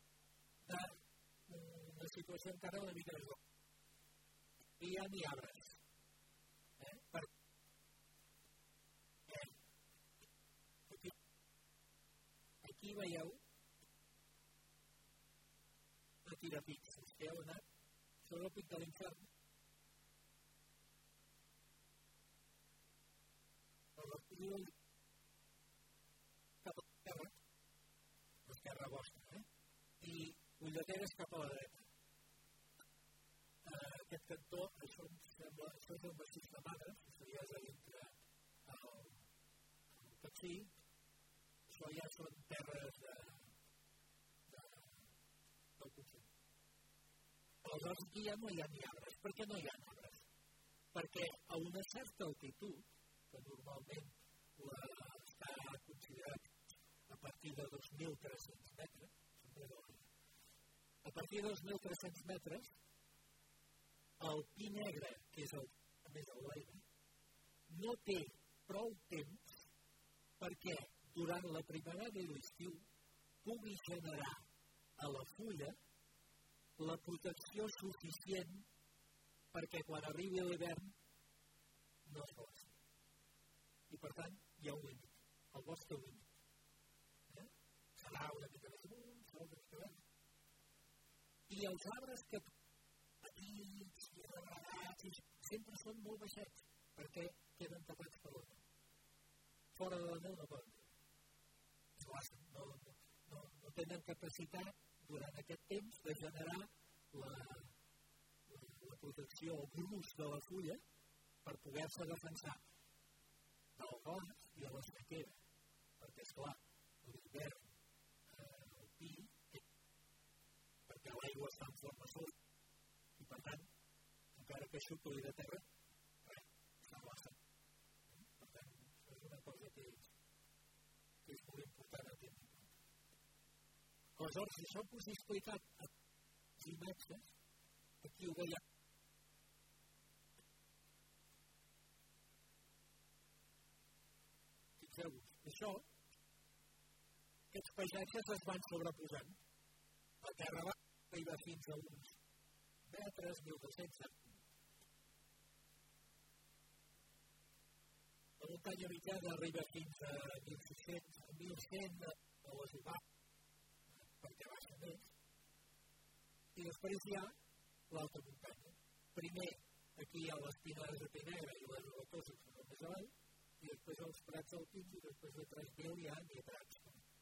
d'una situació encara una mica més doble. I hi ha ni arbres. Eh? Per... Eh? Aquí. Aquí veieu una tirapix. Que heu anat sobre el pic de l'infern. Per l'esquerra cap a l'esquerra, l'esquerra vostra, eh? I Ulladeres cap a la dreta. Uh, aquest cantó, això em sembla, això és el massís de Madres, seria a dir, entre el, el Capcí, això ja són terres de, de, del Consell. Aleshores, aquí ja no hi ha ni arbres. Per què no hi ha arbres? Perquè a una certa altitud, que normalment la, està considerat a partir de dos mil tres-cents metres, a partir de dos mil tres-cents metres, el pi negre, que és el més a l'aire, no té prou temps perquè durant la primavera i l'estiu pugui generar a la fulla la protecció suficient perquè quan arribi l'hivern no es bosc. I per tant hi ha un límit. El bosc té un límit. Eh? Serà una mica més amunt, serà una mica més. I els arbres que petits i arregats sempre són molt baixets perquè queden tapats per l'ona. Fora de la neu no poden dir. No, no, no, no tenen capacitat durant aquest temps de generar la, la, la protecció, el gruix de la fulla per poder-se defensar del glaç i de la sequera. Perquè, esclar, l'hivern, eh, el pi, perquè l'aigua està en forma sòlida i, per tant, encara que xucli de terra, res, s'aglassa. Per tant, és una cosa que és, que és molt important a tenir. Aleshores, això us he explicat a les imatges, aquí ho veiem. Fixeu-vos, això, aquests paisatges es van sobreposant. La terra va arribar fins a uns metres, mil dos-cents metres. La muntanya mitjana arriba fins a mil sis-cents, mil cent a les obates, perquè baixa més. I després hi ha l'alta muntanya. Primer, aquí hi ha les Pinades de Pinegre i les Rotosos, que són més avall, i després els prats alpins i després de tres mil hi ha nietrats.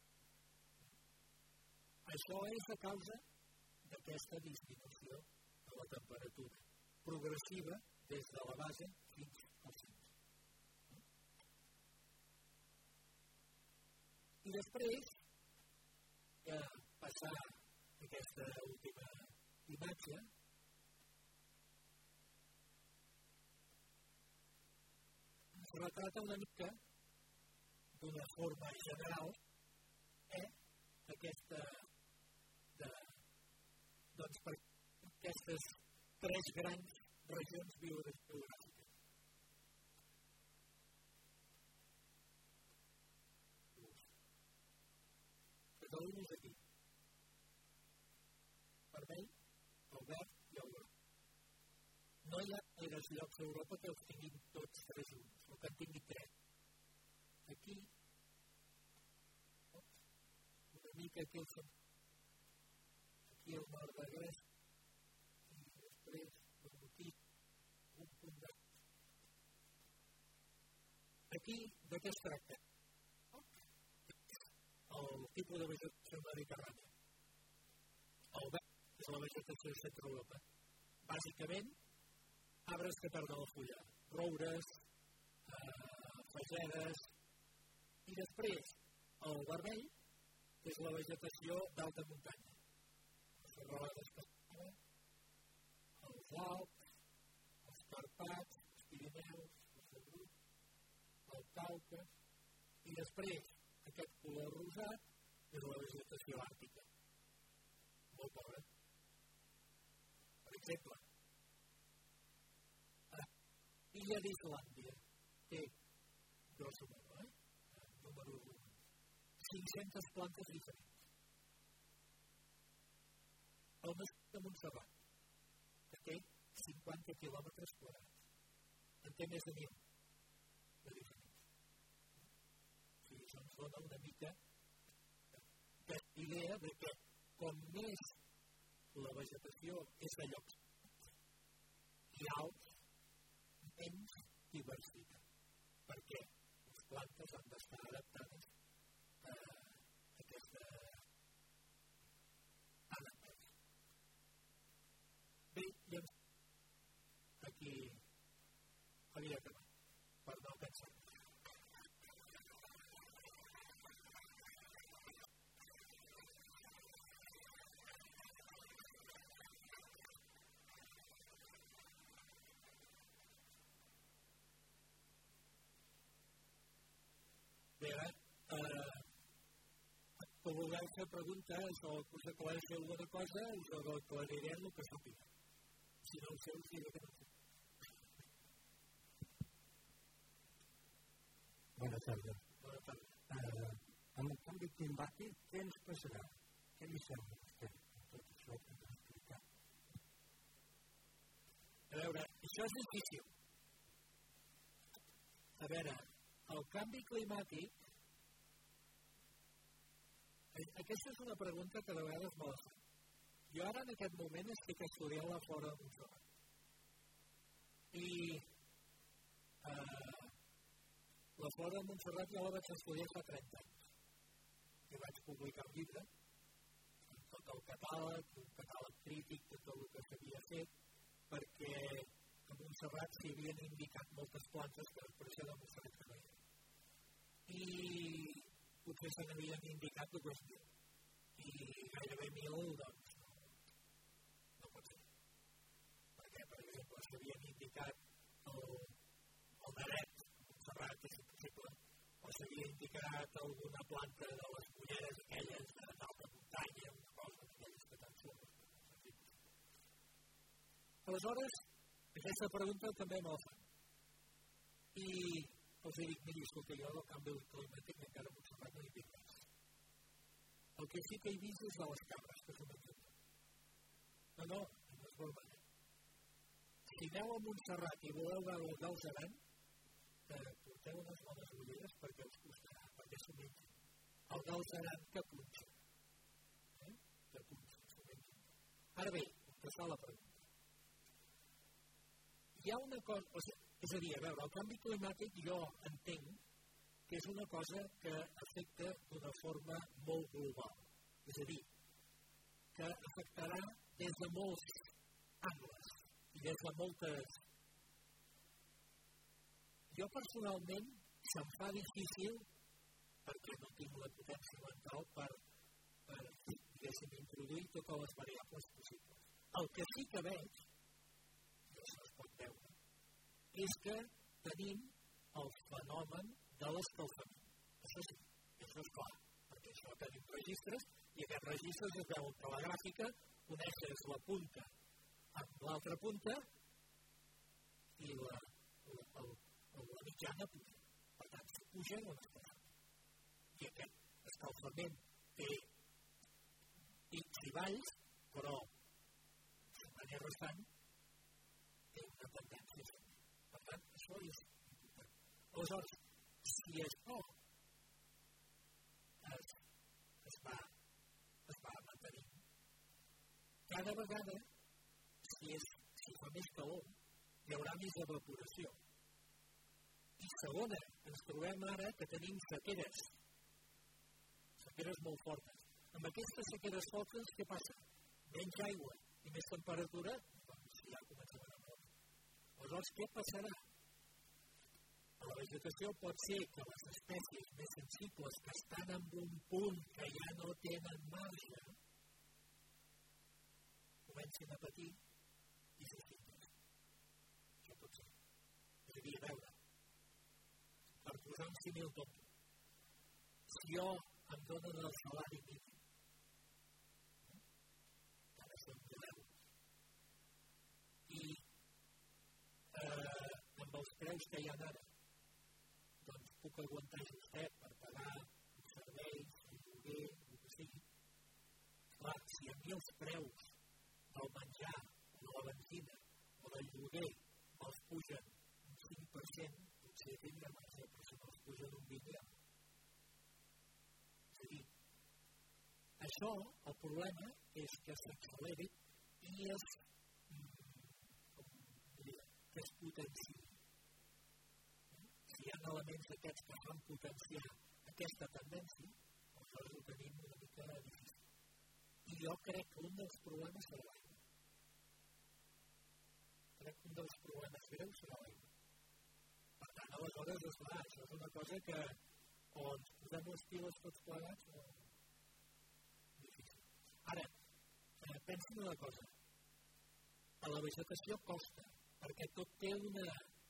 Això és a causa d'aquesta disminució de la temperatura progressiva des de la base fins al centre. I després, que passar aquesta última imatge, ens retrata una mica d'una forma general eh, aquesta de, doncs per aquestes tres grans regions biogeogràfiques. Catalunya és aquí. Vermell, el verd i el groc. No hi ha gaires llocs a Europa que els tinguin tots tres junts, o que en tinguin tres. Aquí, una mica aquí al centre, aquí al nord de Grècia, i després aquí, un punt de... Aquí, de què es tracta? El tipus de vegetació mediterrània. El verd és la vegetació de Centre-Europa. Bàsicament, arbres que perden la fulla, roures, eh, fagedes, i després el vermell és la vegetació d'alta muntanya. serralades que estan, els Alps, els Carpats, els Pirineus, el Segrup, el Caucas, i després aquest color rosat és la vegetació àrtica. Molt pobra. Per exemple, l'illa d'Islàndia té, grosso modo, eh? número cinc-centes plantes diferents. El Mas de Montserrat, que té cinquanta quilòmetres quadrats, en té més de mil de diferents. O sigui, això ens dona una mica aquesta idea de que com més la vegetació és de llocs i alts, menys diversitat. Per què? Les plantes han d'estar adaptades a aquesta adaptació. Bé, i aquí havia acabat, per no pensar. Bé, eh, que vulgueu fer preguntes o que us aclareixi alguna cosa, us ho aclariré el que sàpiga. Si no ho sé, us diré que no ho sé. Bona tarda. Bona tarda. Eh, amb el canvi climàtic, què ens passarà? Què li sembla a vostè? Tot això que m'ha explicat. A veure, això és difícil. A veure, el canvi climàtic, aquesta és una pregunta que de vegades me la fan. Jo ara en aquest moment estic estudiant la flora de Montserrat. I eh, la flora de Montserrat ja la vaig estudiar fa trenta anys. I vaig publicar un llibre, amb tot el catàleg, un catàleg crític de tot el que s'havia fet, perquè a Montserrat s'hi havien indicat moltes plantes que després s'ha demostrat que no hi havia. I potser se n'havien indicat dues mil. I gairebé mil, doncs, no, no pot ser. Perquè, per exemple, s'havien indicat el, el naret, Montserrat, és impossible, o s'havia indicat alguna planta de les mulleres aquelles d'alta muntanya, una cosa d'aquelles que tant són. Aleshores, aquesta pregunta també me'l fan. I els dic, miri, escolta, jo del canvi climàtic encara a Montserrat no hi tinc res. El que sí que he vist és de les cabres, que és un exemple. No, no, no és broma. Si aneu a Montserrat i voleu veure el galceran, eh, porteu unes bones ulleres perquè us costarà, perquè s'ho mengin. El galceran que punxa. Eh? Que punxa, s'ho mengin. Ara bé, contestar la pregunta. Hi ha una cosa, o sigui, és a dir, a veure, el canvi climàtic jo entenc que és una cosa que afecta d'una forma molt global. És a dir, que afectarà des de molts angles i des de moltes... Jo personalment se'm fa difícil, perquè no tinc la potència mental per, per diguéssim, introduir totes les variables possibles. El que sí que veig, i això es pot veure, és que tenim el fenomen de l'escalfament. Això sí, això és clar, perquè això tenim registres i aquests registres es veuen que la gràfica coneixes la punta amb l'altra punta i la, la, la, la mitjana puja. Per tant, si puja, no n'estarà. I aquest escalfament té pics i valls, però de manera restant té una tendència a per tant, això és important. Aleshores, si això es, es, va, es va mantenint, cada vegada, si, és, si fa més calor, hi haurà més evaporació. I segona, ens trobem ara que tenim sequeres, sequeres molt fortes. Amb aquestes sequeres fortes, què passa? Menys aigua i més temperatura, doncs ja comencem a anar. Aleshores, què passarà? A la vegetació pot ser que les espècies més sensibles que estan en un punt que ja no tenen marge comencin a patir i s'extingeixin. Això pot ser. És a dir, a veure, per posar un símil tonto, si jo em donen el salari mínim, que ha de ser mil euros, i eh, amb els preus que hi ha ara, doncs puc aguantar justet per pagar els serveis, el lloguer, el que sigui. Clar, si a mi els preus del menjar, o de la benzina, o del lloguer me'ls pugen un cinc per cent, potser tindrà marge, però si me'ls pugen un vint per cent. És a dir, això, el problema és que s'acceleri i es, com diria, que es potenciï. Si hi ha elements d'aquests que fan potenciar aquesta tendència, aleshores ho tenim una mica difícil. I jo crec que un dels problemes serà l'aigua. Crec que un dels problemes greus serà l'aigua. Per tant, aleshores, esclar, això és una cosa que o ens posem les piles tots plegats o... difícil. Ara, eh, pensin una cosa. A la vegetació costa, perquè tot té una,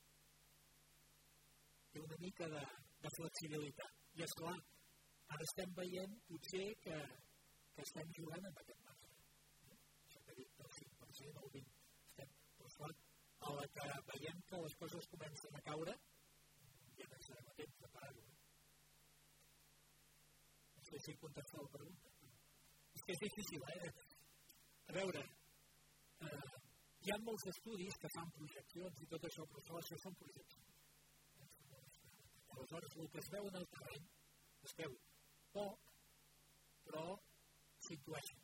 té una mica de, de flexibilitat. I, esclar, ara estem veient, potser, que, que estem jugant amb aquest marge. Això que dic del cinc per cent o el vint per cent. Estem, però, esclar, a la que veiem que les coses comencen a caure, ja no serem a temps de parar-ho. No sé si contestar la pregunta. És que és difícil, eh? A veure, eh, hi ha molts estudis que fan projeccions i tot això, però això són projeccions. Aleshores, el que es veu en el terreny es veu poc, però s'intueixen.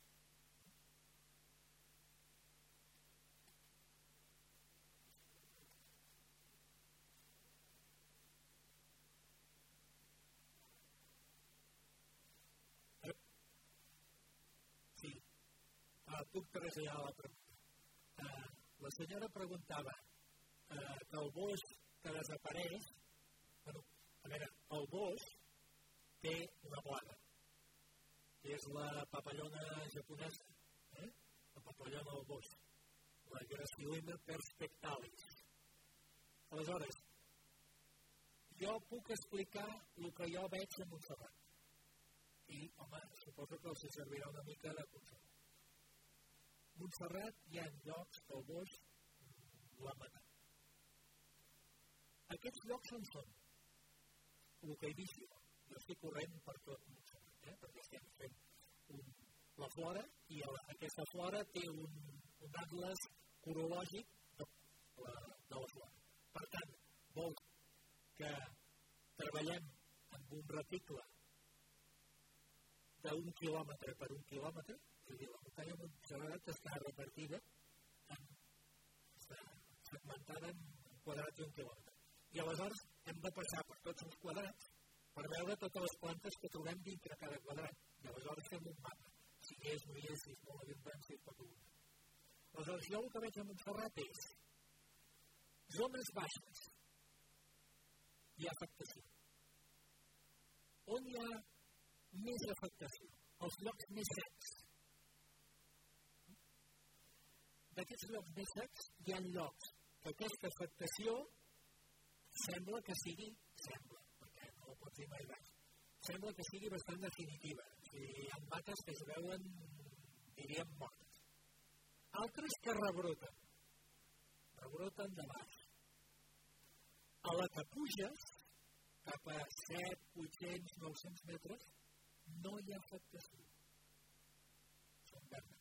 Sí, ah, puc traslladar la pregunta. Ah, la senyora preguntava ah, que el bosc que desapareix, bueno, a veure, el bosc té una plaga, que és la papallona japonesa, eh? La papallona del bosc, la Gracilina perspectalis. Aleshores, jo puc explicar el que jo veig a Montserrat. I, home, suposo que els servirà una mica de consol. Montserrat hi ha llocs que el bosc l'ha matat. Aquests llocs on són? El que he vist jo. Jo estic corrent per tot Montserrat, eh? Perquè estem fent un, la flora i el, aquesta flora té un, un atles corològic de la, de la flora. Per tant, vol que treballem amb un reticle d'un quilòmetre per un quilòmetre, és a dir, la muntanya Montserrat està repartida, en, està segmentada en un quadrat i un quilòmetre. I aleshores hem de passar per tots els quadrats per veure totes les plantes que trobem dintre cada quadrat. I aleshores fem un mapa. Si hi és, no hi és, si és molt avimpant, si és poc avimpant. Aleshores, jo el que veig a Montserrat és zones baixes. Hi ha afectació. On hi ha més afectació? Els llocs més secs. D'aquests llocs més secs hi ha llocs que aquesta afectació sembla que sigui, sembla, perquè no ho pots dir mai res, sembla que sigui bastant definitiva. Si hi ha mates que es veuen, diríem, mortes. Altres que rebroten. Rebroten de baix. A la que puges, cap a set, vuit-cents, nou-cents metres, no hi ha afectació. Són verdes.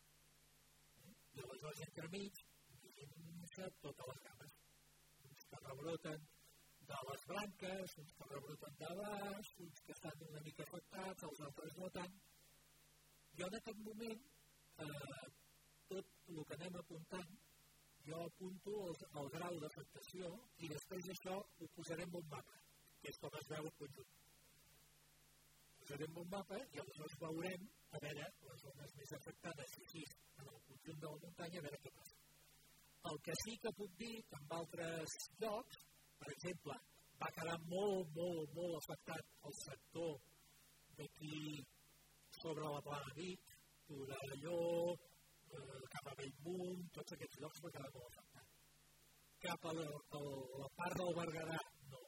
I aleshores, entremig, imaginem-se totes les games. Uns que rebroten de les branques, uns que rebroten de baix, uns que estan una mica afectats, els altres no tant. Jo en aquest moment, eh, tot el que anem apuntant, jo apunto el, el grau d'afectació i després d'això ho posarem en un mapa, que és com es veu el conjunt. Posarem un mapa i aleshores veurem, a veure, les zones més afectades així en el conjunt de la muntanya, a veure què passa. El que sí que puc dir que en altres llocs, per exemple, va quedar molt, molt, molt afectat el sector d'aquí sobre la Plana Vic, Torelló, eh, cap a Bellmunt, tots aquests llocs va quedar molt afectat. Cap a la, a la part del Berguedà, no.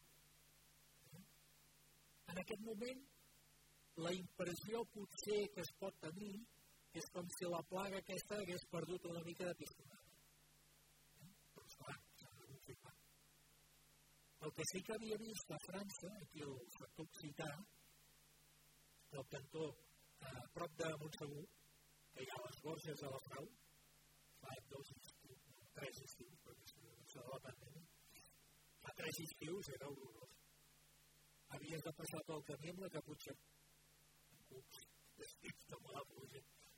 En aquest moment, la impressió potser que es pot tenir és com si la plaga aquesta hagués perdut una mica de pistonada. Però esclar, s'ha de confirmar. El que sí que havia vist a França, aquí al sector occità, del cantó a prop de Montsegur, que hi ha les gorges de la Frau, fa dos estius, tres estius, perquè això de la pandèmia, fa tres estius era horrorós. Havies de passar pel camí amb la caputxa, amb cucs, d'estius, amb la pluja,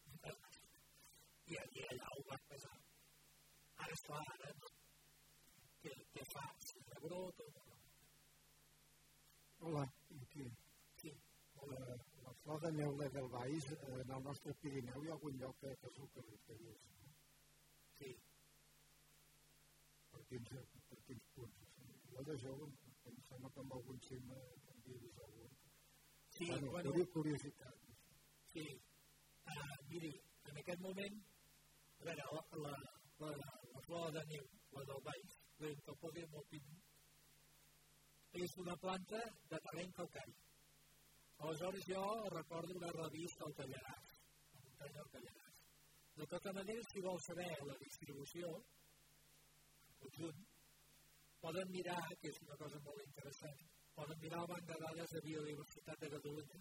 i allà ho vas passar. Ara es fa, ara, què, què fa? Si hi ha brot o no? Hola, aquí. Sí. La, la flor de neuler del Baix, en el nostre Pirineu hi ha algun lloc que, que s'ho caracteritza, no? Sí. Per quins, per quins punts? Jo de jove em sembla que amb algun cim havia vist algun. Sí, bueno, bueno, curiositat. Sí. Uh, miri, en aquest moment, a veure, la, la, la, la flor de neu, la del Baix, l'Entopodium alpinum, és una planta de terreny calcari. Aleshores jo recordo haver-la vist al Tallaràs, a la muntanya del Tallaràs. De tota manera, si vol saber la distribució, en conjunt, poden mirar, que és una cosa molt interessant, poden mirar el banc de dades de Biodiversitat de Catalunya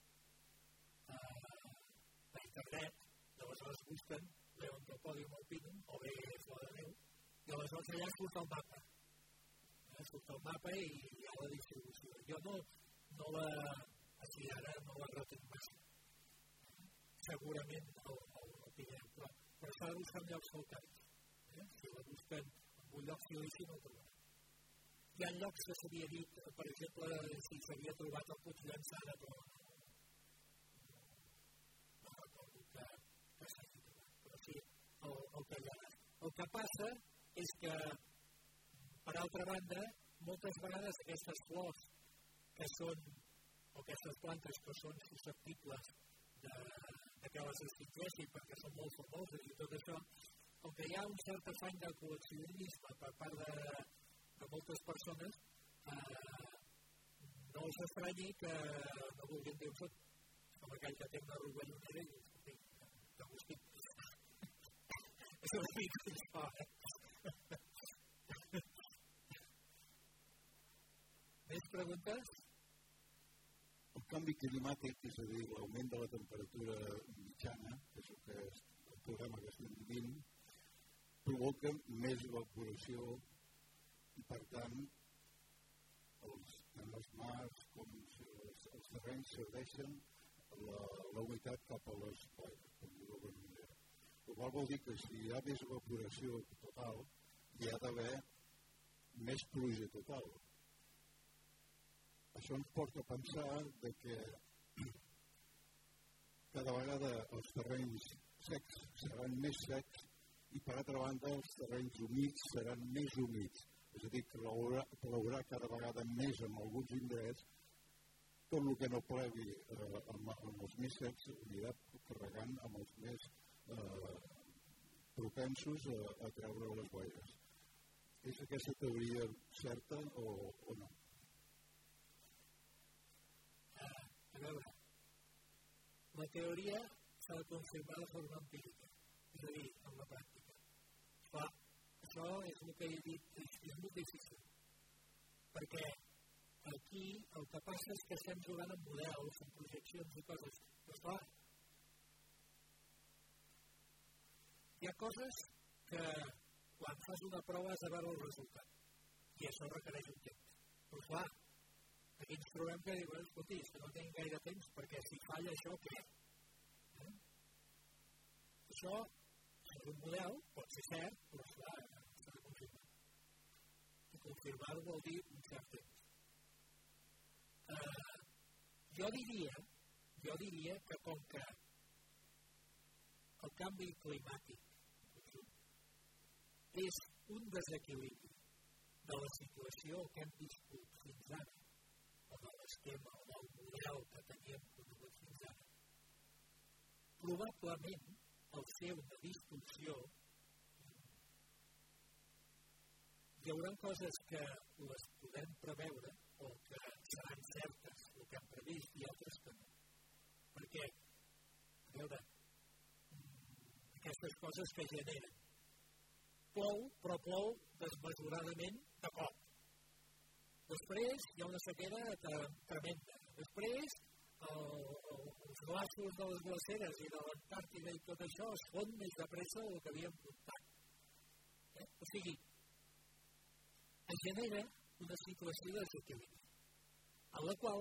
eh, a internet, i aleshores busquen l'Entopodium alpinum, o bé flor de neu, i aleshores allà surt el mapa. Eh, surt el mapa i hi ha la distribució. Jo no, no la, així ara no la retenc massa. Segurament el, el, el Pirineu, però, però s'ha de buscar en llocs calcaris. Eh? Si la busquen en un lloc silici no el trobarà. Hi ha llocs que s'havia dit, per exemple, si s'havia trobat el Puig Llançada, però no, no recordo que, que s'hagi trobat, però sí, el, el Tallaràs. El que passa és que, per altra banda, moltes vegades aquestes flors que són, o aquestes plantes que són susceptibles de, de que les extingeixin perquè són molt famoses i tot això, com que hi ha un cert afany de col·leccionisme per part de, de moltes persones, eh, no us estranyi que no vulguin dir-vos com aquell que té una rovellonera i dius, que busqui. És una mica això, eh? Més preguntes? El canvi climàtic, és a dir, l'augment de la temperatura mitjana, que és el, que és el programa que estem vivint, provoca més evaporació i, per tant, els, tant els mars com els, els terrenys serveixen la, la humitat cap a les plagues, per dir-ho d'alguna manera. El qual vol dir que si hi ha més evaporació total, hi ha d'haver més pluja total. Això ens porta a pensar de que cada vegada els terrenys secs seran més secs i, per altra banda, els terrenys humits seran més humits. És a dir, que plourà, plourà cada vegada més en alguns indrets, tot el que no plegui eh, amb, amb els més secs anirà carregant amb els més eh, propensos a, a treure les boires. És aquesta teoria certa o, o no? A veure, la teoria s'ha de confirmar de forma empírica, és a dir, en la pràctica. Clar, això és el que he dit, és, és molt difícil, perquè aquí el que passa és que estem jugant amb models, amb projeccions i coses, però clar, hi ha coses que quan fas una prova has de veure el resultat, i això requereix un temps. Però clar, aquí ens trobem que diuen, escolti, és que no tenim gaire temps, perquè si falla això, què? Eh? Això és un model, pot ser cert, però s'ha de confirmar. I confirmar-ho vol dir un cert temps. Uh, jo diria, jo diria que com que el canvi climàtic és un desequilibri de la situació que hem viscut fins ara, o de l'esquema o del model que teníem conegut fins ara, probablement els ser una distorsió, hi haurà coses que les podem preveure o que seran certes, el que hem previst, i altres que no. Perquè, a veure, aquestes coses que generen. Plou, però plou desmesuradament de cop. Després hi ha una sequera tremenda. Després el, el, els glaços de les glaceres i de l'Antàrtida i tot això es fon més de pressa del que havíem comptat. Eh? O sigui, es genera una situació de desequilibri, en la qual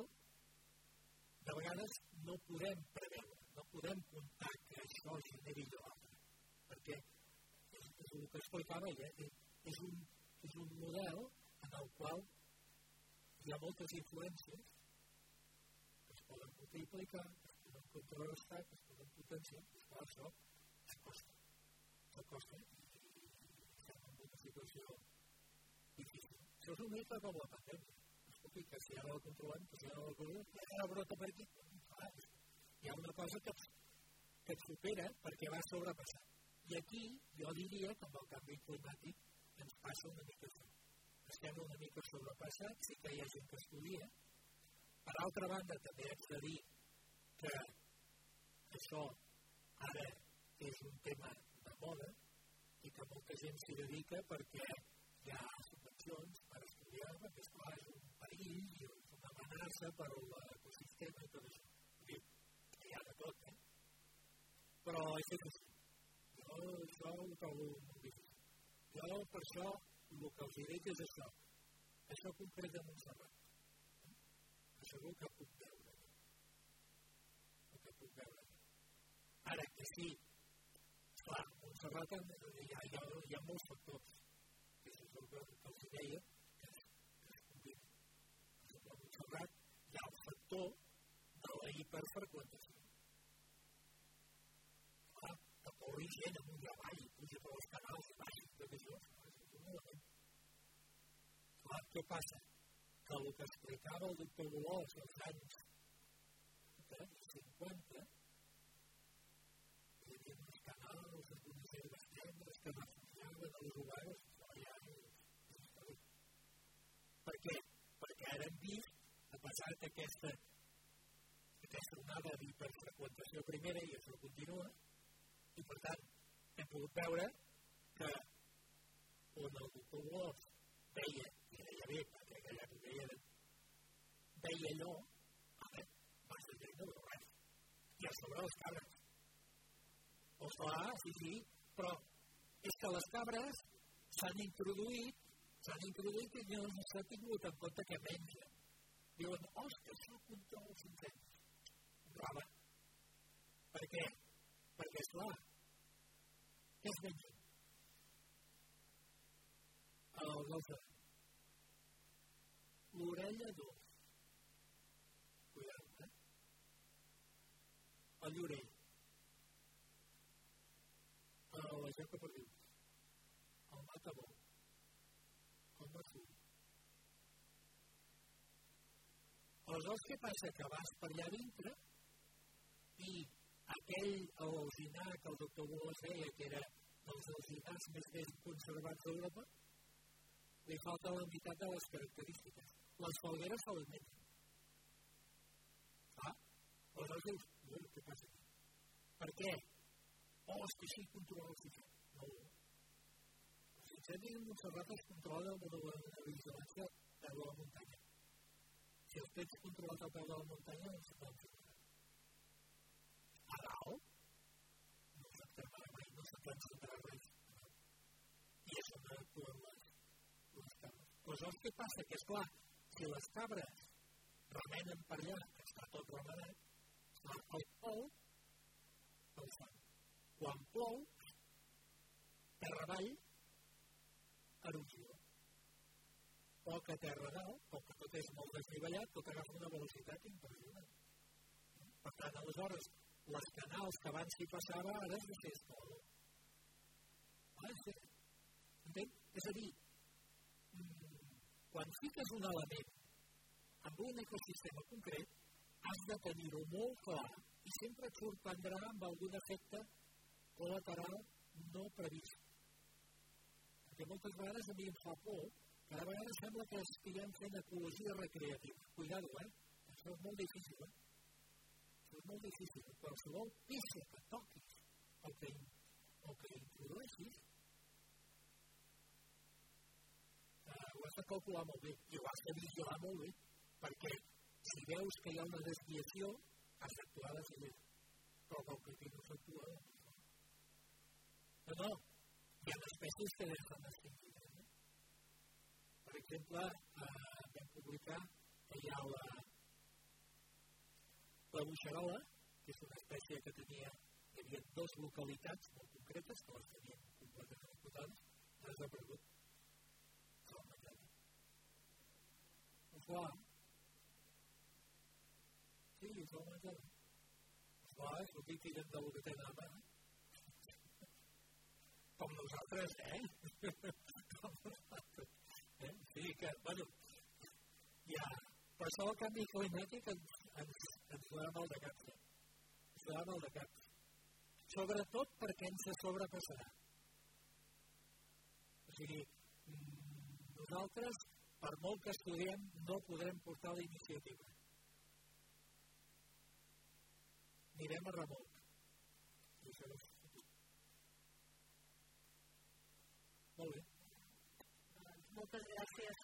de vegades no podem preveure, no podem comptar que això generi l'altre, perquè és, és el que explicava ella, és un, és un model en el qual hi ha moltes influències que es poden multiplicar, que es poden contrarrestar, que es poden potenciar, i clar, això s'acosta, s'acosta i estem en una situació difícil. Això és una mica com la pandèmia. Escolti, que si ara la controlem, que si ara la controlem, que ara brota per aquí. Clar, hi ha una cosa que et, que et supera perquè va sobrepassar. I aquí jo diria que amb el canvi climàtic ens passa una mica això. Estem una mica sobrepassats, sí que hi ha gent que estudia. Per altra banda, també haig de dir que això ara és un tema de moda i que molta gent s'hi dedica perquè hi ha subvencions per estudiar, perquè esclar, és un perill i és una amenaça per l'ecosistema i tot això. Bé, hi ha de tot, eh? Però és difícil. Jo això ho trobo molt difícil. Jo, per això, el que els dic és això. Això concret de Montserrat. Eh? Això és el que puc veure. El que puc veure. Ara, que sí, clar, a Montserrat hi ha, hi ha, hi ha molts factors. Que és el que els deia, que es, que es combina. Per exemple, a Montserrat hi ha el factor de la hiperfreqüentació. Clar, que corri gent amunt i avall, i puja per els canals i baix, tot això, és un element. Clar, què passa? Que el que explicava el doctor Bolòs als anys cinquanta, hi havia uns canals, algunes herbes tendres que refugiaven a les obares, per què? Perquè ara hem vist, a pesar d'aquesta aquesta onada d'hiperfreqüentació primera, i això continua, i per tant hem pogut veure que on el doctor Bolòs veia, i deia bé, perquè allà ho deia, veia allò, ara, vas de gent no veu res, i a sobre les cabres. O clar, sí, sí, però és que les cabres s'han introduït s'han introduït i no s'ha tingut en compte que mengen. Diuen, oh, és que això controla els incendis. Roba. Per què? Perquè, esclar, què es mengen? El golfe. L'orella d'os. Cuidado, eh? El llorell. La jaca perdiu. El matabou. El maçul. Aleshores, què passa? Que vas per allà dintre i aquell alzinar que el doctor Bolòs deia que era dels alzinars més ben conservats d'Europa, li falta la meitat de les característiques. Les falgueres se les mengen. Ah, aleshores dius, no, què passa aquí? Per què? Oh, és que així controla el cicle. No, l'incendi de Montserrat es controla amb una vigilància a peu de la muntanya. Si els tens controlat a peu de la muntanya, no s'hi poden fer res. A dalt, no s'activarà mai, no s'ha concentrat res. I és on actuen les, les cabres. Aleshores, què passa? Que, esclar, si les cabres remenen per allà, que està tot remenat, esclar, el pou el fan. Quan plou, terra avall, erosió. Poca terra dalt, com que tot és molt desnivellat, tot agafa una velocitat impressionant. Per tant, aleshores, les canals que abans s'hi passava, ara es deixés tot. Ah, entén? És a dir, quan fiques un element en un ecosistema concret, has de tenir-ho molt clar i sempre et sorprendrà amb algun efecte col·lateral no previst. Perquè moltes vegades a mi em fa por, cada vegada sembla que estiguem fent ecologia recreativa. Cuidado, eh? Això és molt difícil, eh? Això és molt difícil. Qualsevol peça que toquis o que, o que introdueixis, eh, ho has de calcular molt bé i ho has de vigilar molt bé, perquè si veus que hi ha una desviació, has d'actuar de seguida. Però com que aquí no s'actua, no, no, hi ha espècies que deixen d'extingir. No? Per exemple, eh, vam publicar que hi ha la, la buixerola, que és una espècie que tenia, hi havia dues localitats molt concretes, que les tenien completament explotades, ha desaparegut. Com a tal. Esclar, sí, és el menjar. Esclar, és el que queden del que tenen a mà. Com nosaltres, eh? Com nosaltres. Eh? Sí, que, bueno, ja, per això el canvi climàtic ens, ens, ens dona molt de caps, eh? Ens dona molt de caps. Sobretot perquè ens se sobrepassarà. O sigui, nosaltres, per molt que estudiem, no podrem portar la iniciativa. Anirem a remolc. I això és... Molt bé. Moltes gràcies